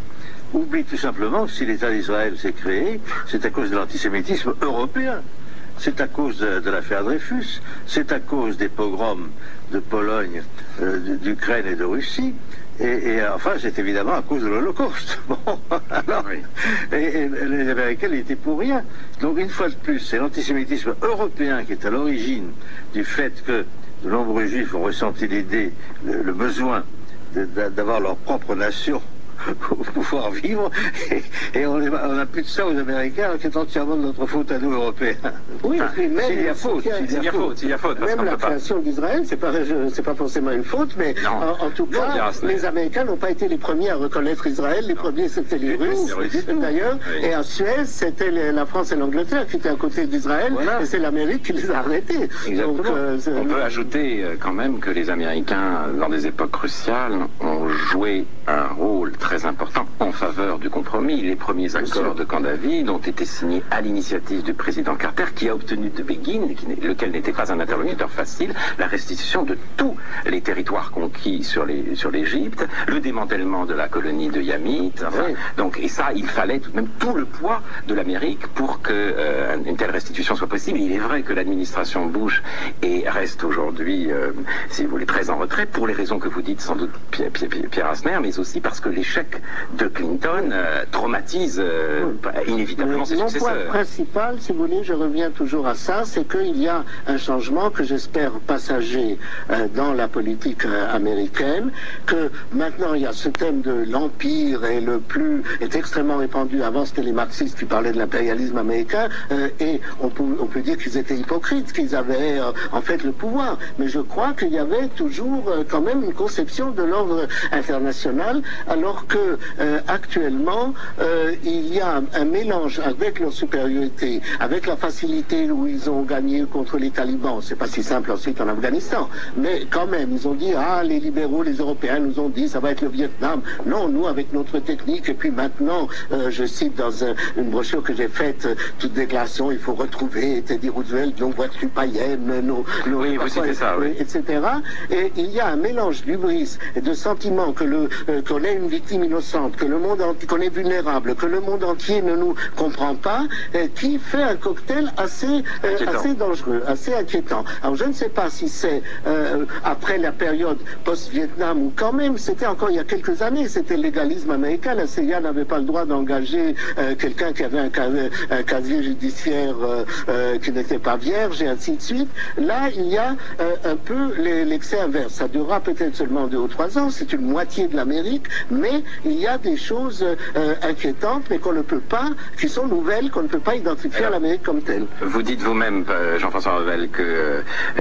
Oublie tout simplement que si l'État d'Israël s'est créé, c'est à cause de l'antisémitisme européen. C'est à cause de, de l'affaire Dreyfus, c'est à cause des pogroms de Pologne, euh, d'Ukraine et de Russie, et, et enfin c'est évidemment à cause de l'Holocauste. Bon, alors, oui. et, et les Américains n'étaient pour rien. Donc une fois de plus, c'est l'antisémitisme européen qui est à l'origine du fait que de nombreux Juifs ont ressenti l'idée, le, le besoin d'avoir leur propre nation pour pouvoir vivre, et, et on n'a plus de ça aux Américains, c'est entièrement de notre faute à nous, Européens. Oui, enfin, même s'il y a faute, s'il y a faute, s'il y a faute. Même la création d'Israël, c'est pas, c'est pas forcément une faute, mais en, en tout cas, non, les Américains n'ont pas été les premiers à reconnaître Israël, les non. premiers c'était les Russes, d'ailleurs, oui. Et en Suède, c'était la France et l'Angleterre qui étaient à côté d'Israël, voilà. Et c'est l'Amérique qui les a arrêtés. Donc, euh, on peut ajouter euh, quand même que les Américains, dans des époques cruciales, ont joué un rôle très important en faveur du compromis. Les premiers accords de Camp David ont été signés à l'initiative du président Carter, qui a obtenu de Begin, lequel n'était pas un interlocuteur facile, la restitution de tous les territoires conquis sur les, sur l'Égypte, le démantèlement de la colonie de Yamit. Enfin, oui. Donc, et ça, il fallait tout de même tout le poids de l'Amérique pour que euh, une telle restitution soit possible. Et il est vrai que l'administration Bush est, reste aujourd'hui, euh, si vous voulez, très en retrait pour les raisons que vous dites sans doute, Pierre, Pierre, Pierre Asner, mais aussi parce que l'échec de Clinton euh, traumatise euh, oui. inévitablement ses Mon successeurs. Mon point principal, si vous voulez, je reviens toujours à ça, c'est qu'il y a un changement que j'espère passager euh, dans la politique euh, américaine, que maintenant il y a ce thème de l'empire et le plus est extrêmement répandu. Avant c'était les marxistes qui parlaient de l'impérialisme américain euh, et on peut, on peut dire qu'ils étaient hypocrites, qu'ils avaient euh, en fait le pouvoir. Mais je crois qu'il y avait toujours euh, quand même une conception de l'ordre international, alors que euh, actuellement euh, il y a un, un mélange avec leur supériorité, avec la facilité où ils ont gagné contre les talibans. C'est pas si simple ensuite en Afghanistan, mais quand même ils ont dit ah les libéraux, les Européens nous ont dit ça va être le Vietnam. Non, nous avec notre technique, et puis maintenant euh, je cite dans un, une brochure que j'ai faite euh, toute déclaration, il faut retrouver Teddy Roosevelt, nos voitures païennes, nos, nos oui, vous citez ça, oui. et cetera. Et il y a un mélange d'hubris et de sentiments que le euh, qu'on est une victime innocente, que le monde entier, qu'on est vulnérable, que le monde entier ne nous comprend pas, euh, qui fait un cocktail assez, euh, assez dangereux, assez inquiétant. Alors je ne sais pas si c'est euh, après la période post-Vietnam ou quand même, c'était encore il y a quelques années, c'était le légalisme américain, la C I A n'avait pas le droit d'engager euh, quelqu'un qui avait un, casier, un casier judiciaire euh, euh, qui n'était pas vierge et ainsi de suite. Là, il y a euh, un peu l'excès inverse. Ça durera peut-être seulement deux ou trois ans, c'est une moitié de l'Amérique, mais il y a des choses euh, inquiétantes, mais qu'on ne peut pas, qui sont nouvelles, qu'on ne peut pas identifier Alors, à l'Amérique comme telle. Vous dites vous-même, Jean-François Revel, que euh,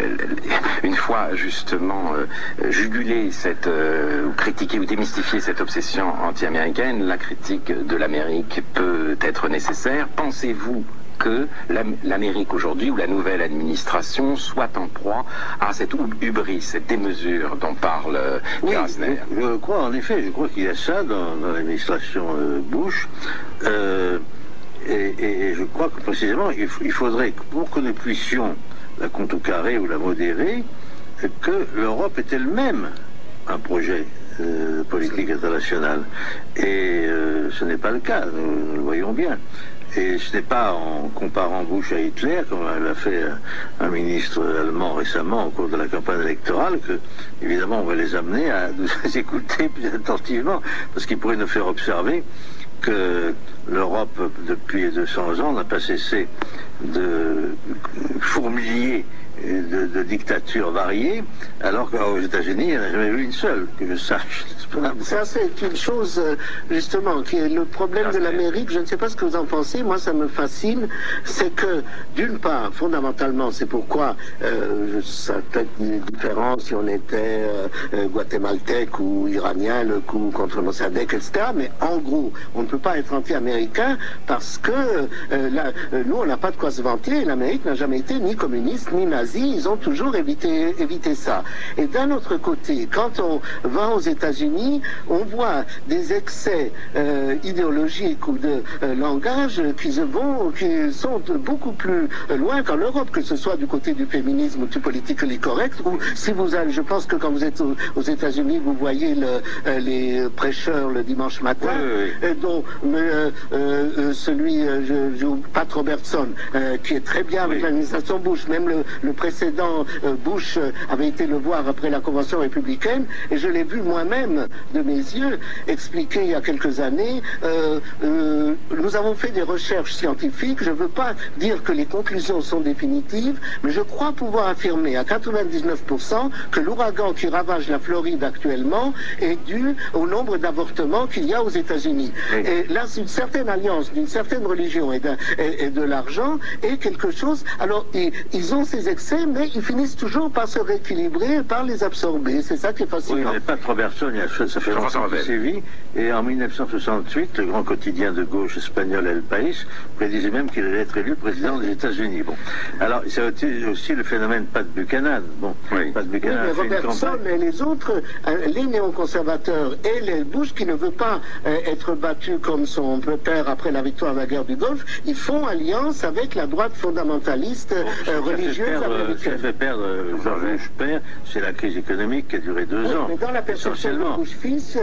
une fois justement euh, jugulé cette, euh, ou critiqué ou démystifié cette obsession anti-américaine, la critique de l'Amérique peut être nécessaire. Pensez-vous que l'Amérique aujourd'hui, ou la nouvelle administration, soit en proie à cette hubris, cette démesure dont parle oui, Krasner? Je, je crois, en effet, je crois qu'il y a ça dans, dans l'administration euh, Bush. Euh, et, et je crois que précisément, il, il faudrait, pour que nous puissions la contrecarrer ou la modérer, que l'Europe est elle-même un projet euh, politique international. Et euh, ce n'est pas le cas, nous, nous le voyons bien. Et ce n'est pas en comparant Bush à Hitler, comme l'a fait un ministre allemand récemment au cours de la campagne électorale, que, évidemment, on va les amener à nous écouter plus attentivement, parce qu'ils pourraient nous faire observer que l'Europe, depuis deux cents ans, n'a pas cessé de fourmiller de, de dictatures variées, alors qu'aux États-Unis, il n'y en a jamais eu une seule, que je sache. Ça, c'est une chose, justement, qui est le problème de l'Amérique. Je ne sais pas ce que vous en pensez. Moi, ça me fascine. C'est que, d'une part, fondamentalement, c'est pourquoi euh, ça peut-être une différence si on était euh, guatémaltèque ou iranien, le coup contre Mossadegh, et cetera. Mais en gros, on ne peut pas être anti-américain parce que euh, là, nous, on n'a pas de quoi se vanter. L'Amérique n'a jamais été ni communiste, ni nazi. Ils ont toujours évité, évité ça. Et d'un autre côté, quand on va aux États-Unis, on voit des excès euh, idéologiques ou de euh, langage qui, se vont, qui sont beaucoup plus loin qu'en Europe, que ce soit du côté du féminisme ou du politically correct, ou si vous allez, je pense que quand vous êtes aux, aux États-Unis, vous voyez le, euh, les prêcheurs le dimanche matin, oui, oui. Euh, dont euh, euh, celui, euh, je, je, Pat Robertson, euh, qui est très bien avec oui. l'administration Bush, même le, le précédent euh, Bush euh, avait été le voir après la convention républicaine, et je l'ai vu moi-même de mes yeux, expliqué il y a quelques années. Euh, euh, nous avons fait des recherches scientifiques. Je ne veux pas dire que les conclusions sont définitives, mais je crois pouvoir affirmer à quatre-vingt-dix-neuf pour cent que l'ouragan qui ravage la Floride actuellement est dû au nombre d'avortements qu'il y a aux États-Unis. Oui. Et là, c'est une certaine alliance d'une certaine religion et de, et, et de l'argent et quelque chose. Alors, ils, ils ont ces excès, mais ils finissent toujours par se rééquilibrer, par les absorber. C'est ça qui est fascinant. Oui, mais pas Robertson, il y a ça fait longtemps qu'il sévit, et en mille neuf cent soixante-huit, le grand quotidien de gauche espagnol El País prédisait même qu'il allait être élu président des États-Unis. Bon, alors c'est aussi le phénomène Pat Buchanan. Bon, oui. Pat Buchanan oui, mais Robertson et les autres, euh, les néoconservateurs et les Bush qui ne veut pas euh, être battu comme son père après la victoire de la guerre du Golfe, ils font alliance avec la droite fondamentaliste bon, euh, religieuse perdre, américaine. Ce qui fait perdre George Bush père, c'est la crise économique qui a duré deux oui, ans. Mais dans la perception de Bush fils,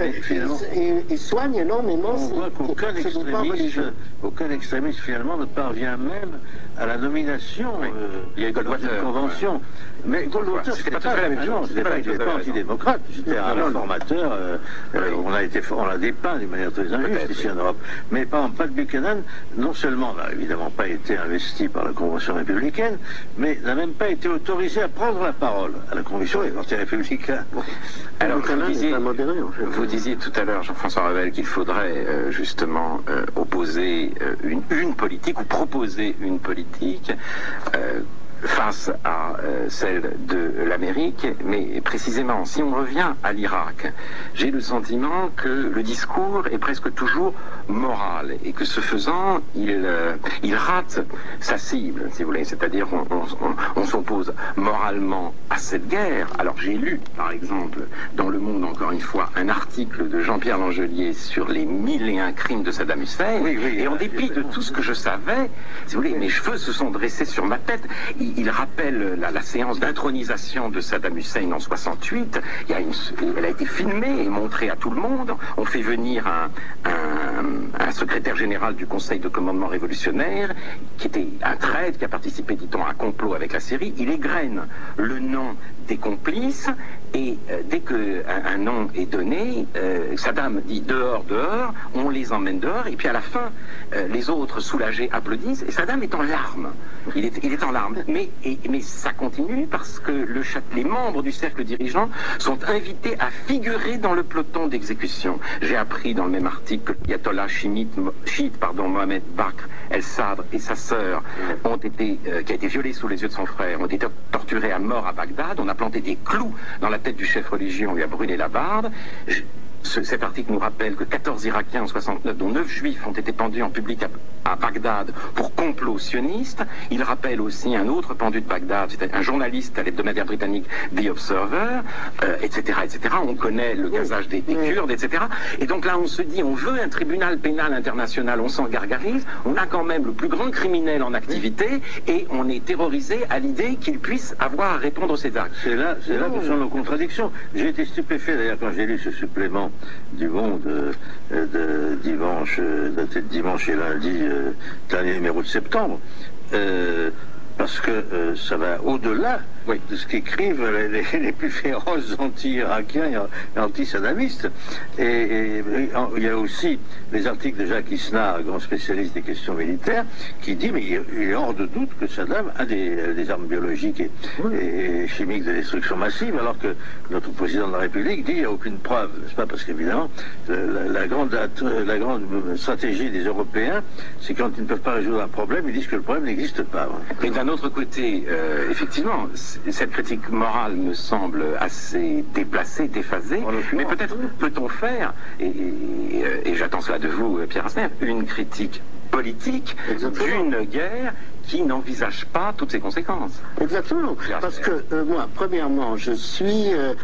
il, il soigne énormément. On voit qu'aucun extrémiste, aucun extrémiste finalement ne parvient même à la nomination. Oui. Euh, il y a eu Goldwater. Une convention. Mais Goldwater, c'était pas, pas la même chose. C'était pas, pas, pas antidémocrate. C'était un réformateur. Euh, oui. euh, on a été, on l'a dépeint d'une manière très injuste ici en Europe. Mais par exemple, Pat Buchanan, non seulement n'a évidemment pas été investi par la Convention républicaine, mais n'a même pas été autorisé à prendre la parole à la Convention des partis républicains. Alors, vous disiez, vous disiez tout à l'heure, Jean-François Revel, qu'il faudrait euh, justement euh, opposer euh, une, une politique ou proposer une politique euh, face à euh, celle de l'Amérique, mais précisément, si on revient à l'Irak, j'ai le sentiment que le discours est presque toujours moral, et que ce faisant, il, euh, il rate sa cible, si vous voulez, c'est-à-dire on, on, on, on s'oppose moralement à cette guerre. Alors j'ai lu, par exemple, dans Le Monde, encore une fois, un article de Jean-Pierre Langelier sur les mille et un crimes de Saddam Hussein, oui, oui, et en dépit de tout ce que je savais, si vous voulez, mes cheveux se sont dressés sur ma tête. Il, il rappelle la, la séance d'intronisation de Saddam Hussein en soixante-huit. Il y a une, elle a été filmée et montrée à tout le monde. On fait venir un, un, un secrétaire général du Conseil de commandement révolutionnaire, qui était un traître, qui a participé, dit-on, à un complot avec la Syrie. Il égrène le nom des complices, et euh, dès qu'un un nom est donné, euh, Saddam dit dehors, dehors, on les emmène dehors, et puis à la fin, euh, les autres soulagés applaudissent, et Saddam est en larmes. Il est, il est en larmes. Mais, et, mais ça continue parce que le, les membres du cercle dirigeant sont invités à figurer dans le peloton d'exécution. J'ai appris dans le même article que l'ayatollah chiite, pardon, Mohamed Bakr el-Sadr et sa sœur, ont été, euh, qui a été violée sous les yeux de son frère, ont été torturés à mort à Bagdad. On a planté des clous dans la tête du chef religieux, on lui a brûlé la barbe. Je, ce, cet article nous rappelle que quatorze Irakiens en soixante-neuf, dont neuf Juifs, ont été pendus en public à, à Bagdad pour complot sioniste. Il rappelle aussi un autre pendu de Bagdad, c'était un journaliste à l'hebdomadaire britannique The Observer, euh, et cetera, et cetera. On connaît le gazage des, des Kurdes, et cetera. Et donc là, on se dit, on veut un tribunal pénal international, on s'en gargarise, on a quand même le plus grand criminel en activité, et on est terrorisé à l'idée qu'il puisse avoir à répondre aux ses actes. C'est là, c'est là que sont nos contradictions. J'ai été stupéfait d'ailleurs quand j'ai lu ce supplément du Monde de, de dimanche, daté de dimanche et lundi, euh, dernier numéro de septembre, euh, parce que euh, ça va au-delà oui. de ce qu'écrivent les, les, les plus féroces anti-irakiens et anti-sadamistes. Et, et, et il y a aussi les articles de Jacques Isna, grand spécialiste des questions militaires, qui dit, mais il est hors de doute que Saddam a des, des armes biologiques et, oui. et chimiques de destruction massive, alors que notre président de la République dit qu'il n'y a aucune preuve, n'est-ce pas? Parce qu'évidemment, la, la, grande, la grande stratégie des Européens, c'est quand ils ne peuvent pas résoudre un problème, ils disent que le problème n'existe pas. Et d'un autre côté, euh, effectivement, cette critique morale me semble assez déplacée, déphasée, mais peut-être peut-on faire, et, et, et j'attends cela de vous, Pierre Asner, une critique politique d'une guerre qui n'envisage pas toutes ses conséquences. Exactement. Parce que euh, moi, premièrement, je suis euh,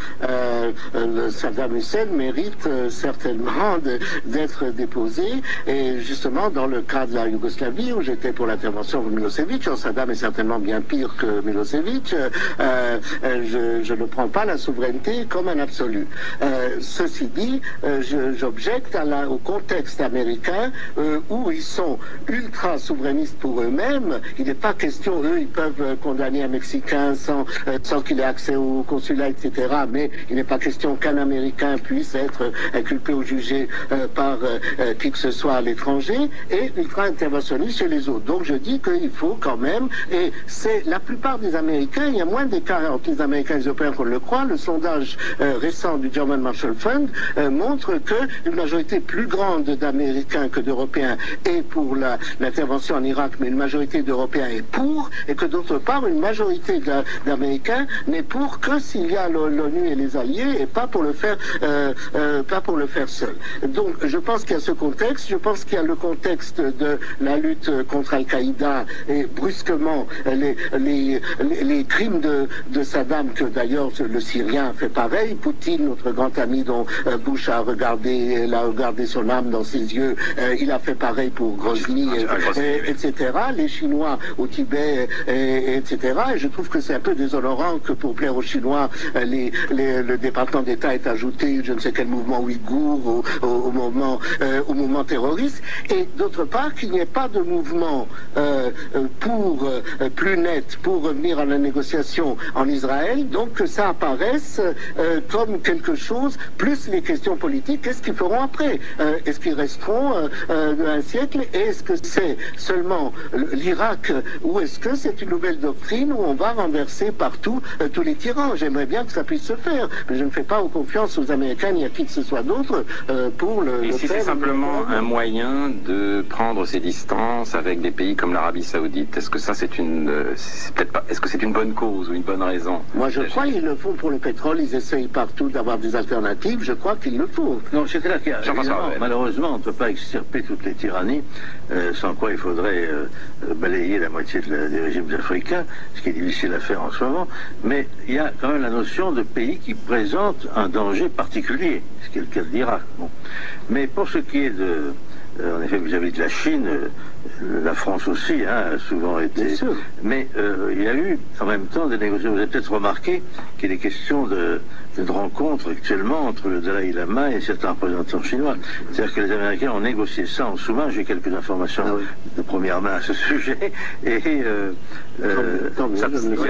euh, Saddam Hussein mérite euh, certainement d'être déposé. Et justement, dans le cas de la Yougoslavie, où j'étais pour l'intervention de Milosevic, Saddam est certainement bien pire que Milosevic. Euh, je, je ne prends pas la souveraineté comme un absolu. Euh, ceci dit, euh, j'objecte au contexte américain euh, où ils sont ultra souverainistes pour eux-mêmes. Il n'est pas question, eux, ils peuvent condamner un Mexicain sans, euh, sans qu'il ait accès au consulat, et cetera. Mais il n'est pas question qu'un Américain puisse être inculpé ou jugé euh, par euh, qui que ce soit à l'étranger, et ultra interventionniste chez les autres. Donc je dis qu'il faut quand même, et c'est la plupart des Américains, il y a moins d'écart entre les Américains et les Européens qu'on le croit. Le sondage euh, récent du German Marshall Fund euh, montre qu'une majorité plus grande d'Américains que d'Européens est pour l'intervention en Irak, mais une majorité d'Européens est pour, et que d'autre part, une majorité d'Américains n'est pour que s'il y a l'ONU et les alliés, et pas pour le faire, euh, euh, pas pour le faire seul. Donc, je pense qu'il y a ce contexte. Je pense qu'il y a le contexte de la lutte contre Al-Qaïda et brusquement les, les, les, les crimes de, de Saddam, que d'ailleurs le Syrien fait pareil. Poutine, notre grand ami dont euh, Bush a regardé, elle a regardé son âme dans ses yeux, euh, il a fait pareil pour Grozny, et, et, et cetera. Les Chinois au Tibet, et, et cetera. Et je trouve que c'est un peu désonorant que pour plaire aux Chinois, les, les, le département d'État ait ajouté je ne sais quel mouvement ouïghour au, au, au, mouvement, euh, au mouvement terroriste. Et d'autre part, qu'il n'y ait pas de mouvement euh, pour euh, plus net pour revenir à la négociation en Israël. Donc que ça apparaisse euh, comme quelque chose, plus les questions politiques, qu'est-ce qu'ils feront après? euh, Est-ce qu'ils resteront euh, euh, un siècle? Et est-ce que c'est seulement l'Irak, ou est-ce que c'est une nouvelle doctrine où on va renverser partout euh, tous les tyrans? J'aimerais bien que ça puisse se faire, mais je ne fais pas confiance aux Américains ni à qui que ce soit d'autre euh, pour le, Et le si c'est simplement un moyen de prendre ses distances avec des pays comme l'Arabie Saoudite, est-ce que ça c'est une, euh, c'est peut-être pas, est-ce que c'est une bonne cause ou une bonne raison? Moi je crois qu'ils le font pour le pétrole, ils essayent partout d'avoir des alternatives, je crois qu'il le faut. Non, c'est là qu'il y a, malheureusement, on ne peut pas extirper toutes les tyrannies, euh, sans quoi il faudrait euh, balayer la moitié de la, des régimes africains, ce qui est difficile à faire en ce moment, mais il y a quand même la notion de pays qui présentent un danger particulier, ce qui est le cas de l'Irak. Bon. Mais pour ce qui est de, euh, en effet, vous avez de la Chine, euh, la France aussi hein, a souvent été, mais euh, il y a eu en même temps des négociations. Vous avez peut-être remarqué qu'il est question de, de rencontres actuellement entre le Dalai Lama et certains représentants chinois. C'est-à-dire que les Américains ont négocié ça en sous-main. J'ai quelques informations ah oui. de première main à ce sujet. Et euh, euh, ça,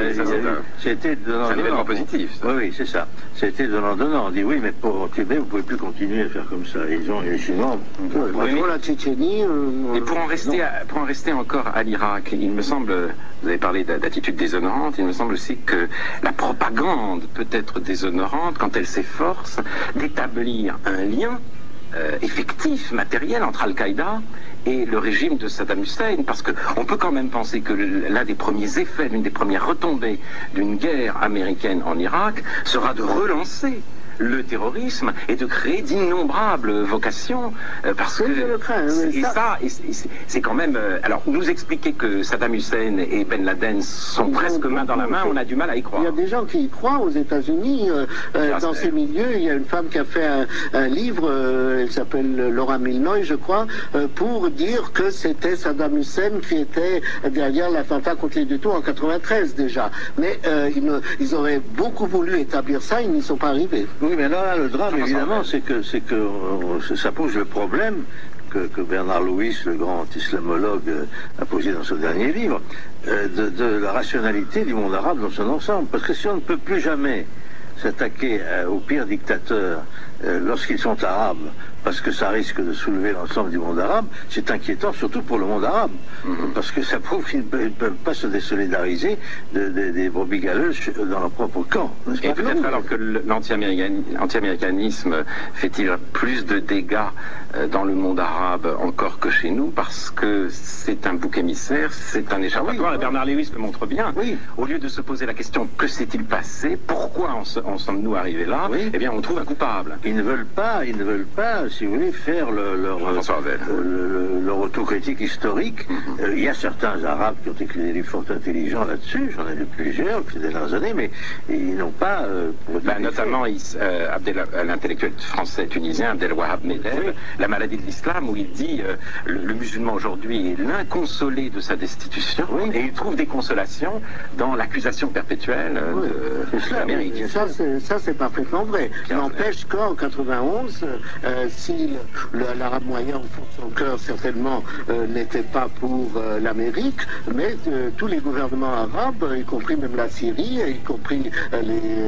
c'était donnant-donnant. positif. Ça. Oui, oui, c'est ça. C'était donnant-donnant. On dit oui, mais pour Tibet, vous ne pouvez plus continuer à faire comme ça. Ils ont, les Chinois. Oui, oui, pour la Tchétchénie. Euh, et pour en rester, à, pour en rester encore à l'Irak, il me semble, vous avez parlé d'attitude déshonorante, il me semble aussi que la propagande peut être déshonorante quand elle s'efforce d'établir un lien euh, effectif, matériel entre Al-Qaïda et le régime de Saddam Hussein, parce qu'on peut quand même penser que l'un des premiers effets, l'une des premières retombées d'une guerre américaine en Irak sera de relancer le terrorisme et de créer d'innombrables vocations euh, parce oui, que le crains, et ça, ça c'est quand même euh, alors nous expliquer que Saddam Hussein et Ben Laden sont ils presque main dans la main, on a du mal à y croire. Il y a des gens qui y croient aux États-Unis euh, euh, dans ces milieux. Il y a une femme qui a fait un, un livre, euh, elle s'appelle Laura Milnoy, je crois, euh, pour dire que c'était Saddam Hussein qui était derrière l'attentat contre les Dutos en quatre-vingt-treize déjà. Mais euh, ils, ne, ils auraient beaucoup voulu établir ça, ils n'y sont pas arrivés. Oui, mais là, le drame, évidemment, c'est que, c'est que euh, ça pose le problème que, que Bernard Lewis, le grand islamologue, euh, a posée dans ce dernier livre, euh, de, de la rationalité du monde arabe dans son ensemble. Parce que si on ne peut plus jamais s'attaquer euh, aux pires dictateurs euh, lorsqu'ils sont arabes, parce que ça risque de soulever l'ensemble du monde arabe, c'est inquiétant surtout pour le monde arabe, mmh. parce que ça prouve qu'ils ne peuvent, peuvent pas se désolidariser de, de, des brebis galeuses dans leur propre camp. Et peut-être alors que l'anti-américanisme fait-il plus de dégâts dans le monde arabe encore que chez nous, parce que c'est un bouc émissaire, c'est un échappatoire, oui, et Bernard Lewis le montre bien. Oui. Au lieu de se poser la question que s'est-il passé, pourquoi en, en sommes-nous arrivés là, oui. eh bien on trouve un coupable. Ils ne veulent pas, ils ne veulent pas, si vous voulez, faire le, leur, euh, le, leur autocritique historique. Mm-hmm. euh, il y a certains Arabes qui ont écrit des livres fort intelligents là-dessus, j'en ai lu plusieurs ces dernières années, mais ils n'ont pas... Euh, ben, notamment euh, l'intellectuel français tunisien Abdelwahab Medeb, oui. La maladie de l'islam, où il dit euh, le, le musulman aujourd'hui est l'inconsolé de sa destitution, oui. Et il trouve des consolations dans l'accusation perpétuelle euh, oui. de l'Amérique. Ça, c'est parfaitement vrai. N'empêche qu'en quatre-vingt-onze, euh, si l'arabe moyen, au fond de son cœur, certainement, euh, n'était pas pour euh, l'Amérique, mais euh, tous les gouvernements arabes, y compris même la Syrie, y compris euh,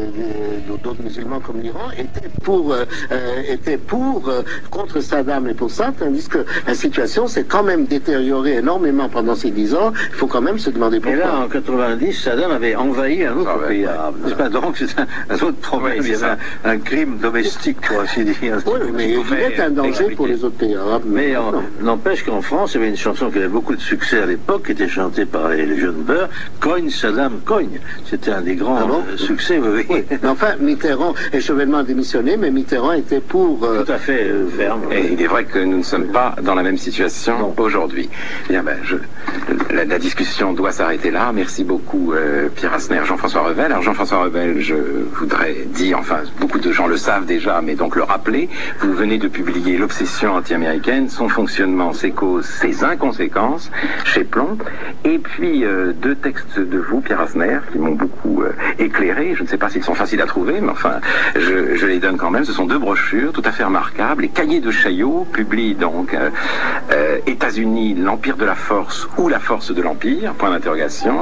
d'autres musulmans comme l'Iran, étaient pour, euh, étaient pour euh, contre Saddam et pour ça, tandis que la situation s'est quand même détériorée énormément pendant ces dix ans. Il faut quand même se demander pourquoi. Et là, en quatre-vingt-dix, Saddam avait envahi un autre ah, pays ouais, arabe. Ouais. Pas donc, c'est un, un autre problème. Ouais, il y avait un, un crime domestique, pour ainsi dire. Oui, mais il est un danger expliquer. Pour les autres pays arabes. Mais n'empêche qu'en France, il y avait une chanson qui avait beaucoup de succès à l'époque, qui était chantée par les, les jeunes beurs, Cogne, Saddam, Cogne. C'était un des grands ah bon euh, succès, oui. oui. Mais enfin, Mitterrand est chevènement démissionné, mais Mitterrand était pour... Euh, Tout à fait euh, ferme. Et il est vrai que nous ne sommes pas dans la même situation aujourd'hui. Bien, ben, je, la, la discussion doit s'arrêter là. Merci beaucoup, euh, Pierre Asner, Jean-François Revel. Alors, Jean-François Revel, je voudrais dire, enfin, beaucoup de gens le savent déjà, mais donc le rappeler, vous venez de publier L'obsession anti-américaine, son fonctionnement, ses causes, ses inconséquences, chez Plomb. Et puis, euh, deux textes de vous, Pierre Asner, qui m'ont beaucoup euh, éclairé. Je ne sais pas s'ils sont faciles à trouver, mais enfin, je, je les donne quand même. Ce sont deux brochures tout à fait remarquables. Les Cahiers de Chaillot publient donc euh, euh, États-Unis, l'Empire de la Force ou la Force de l'Empire, point d'interrogation.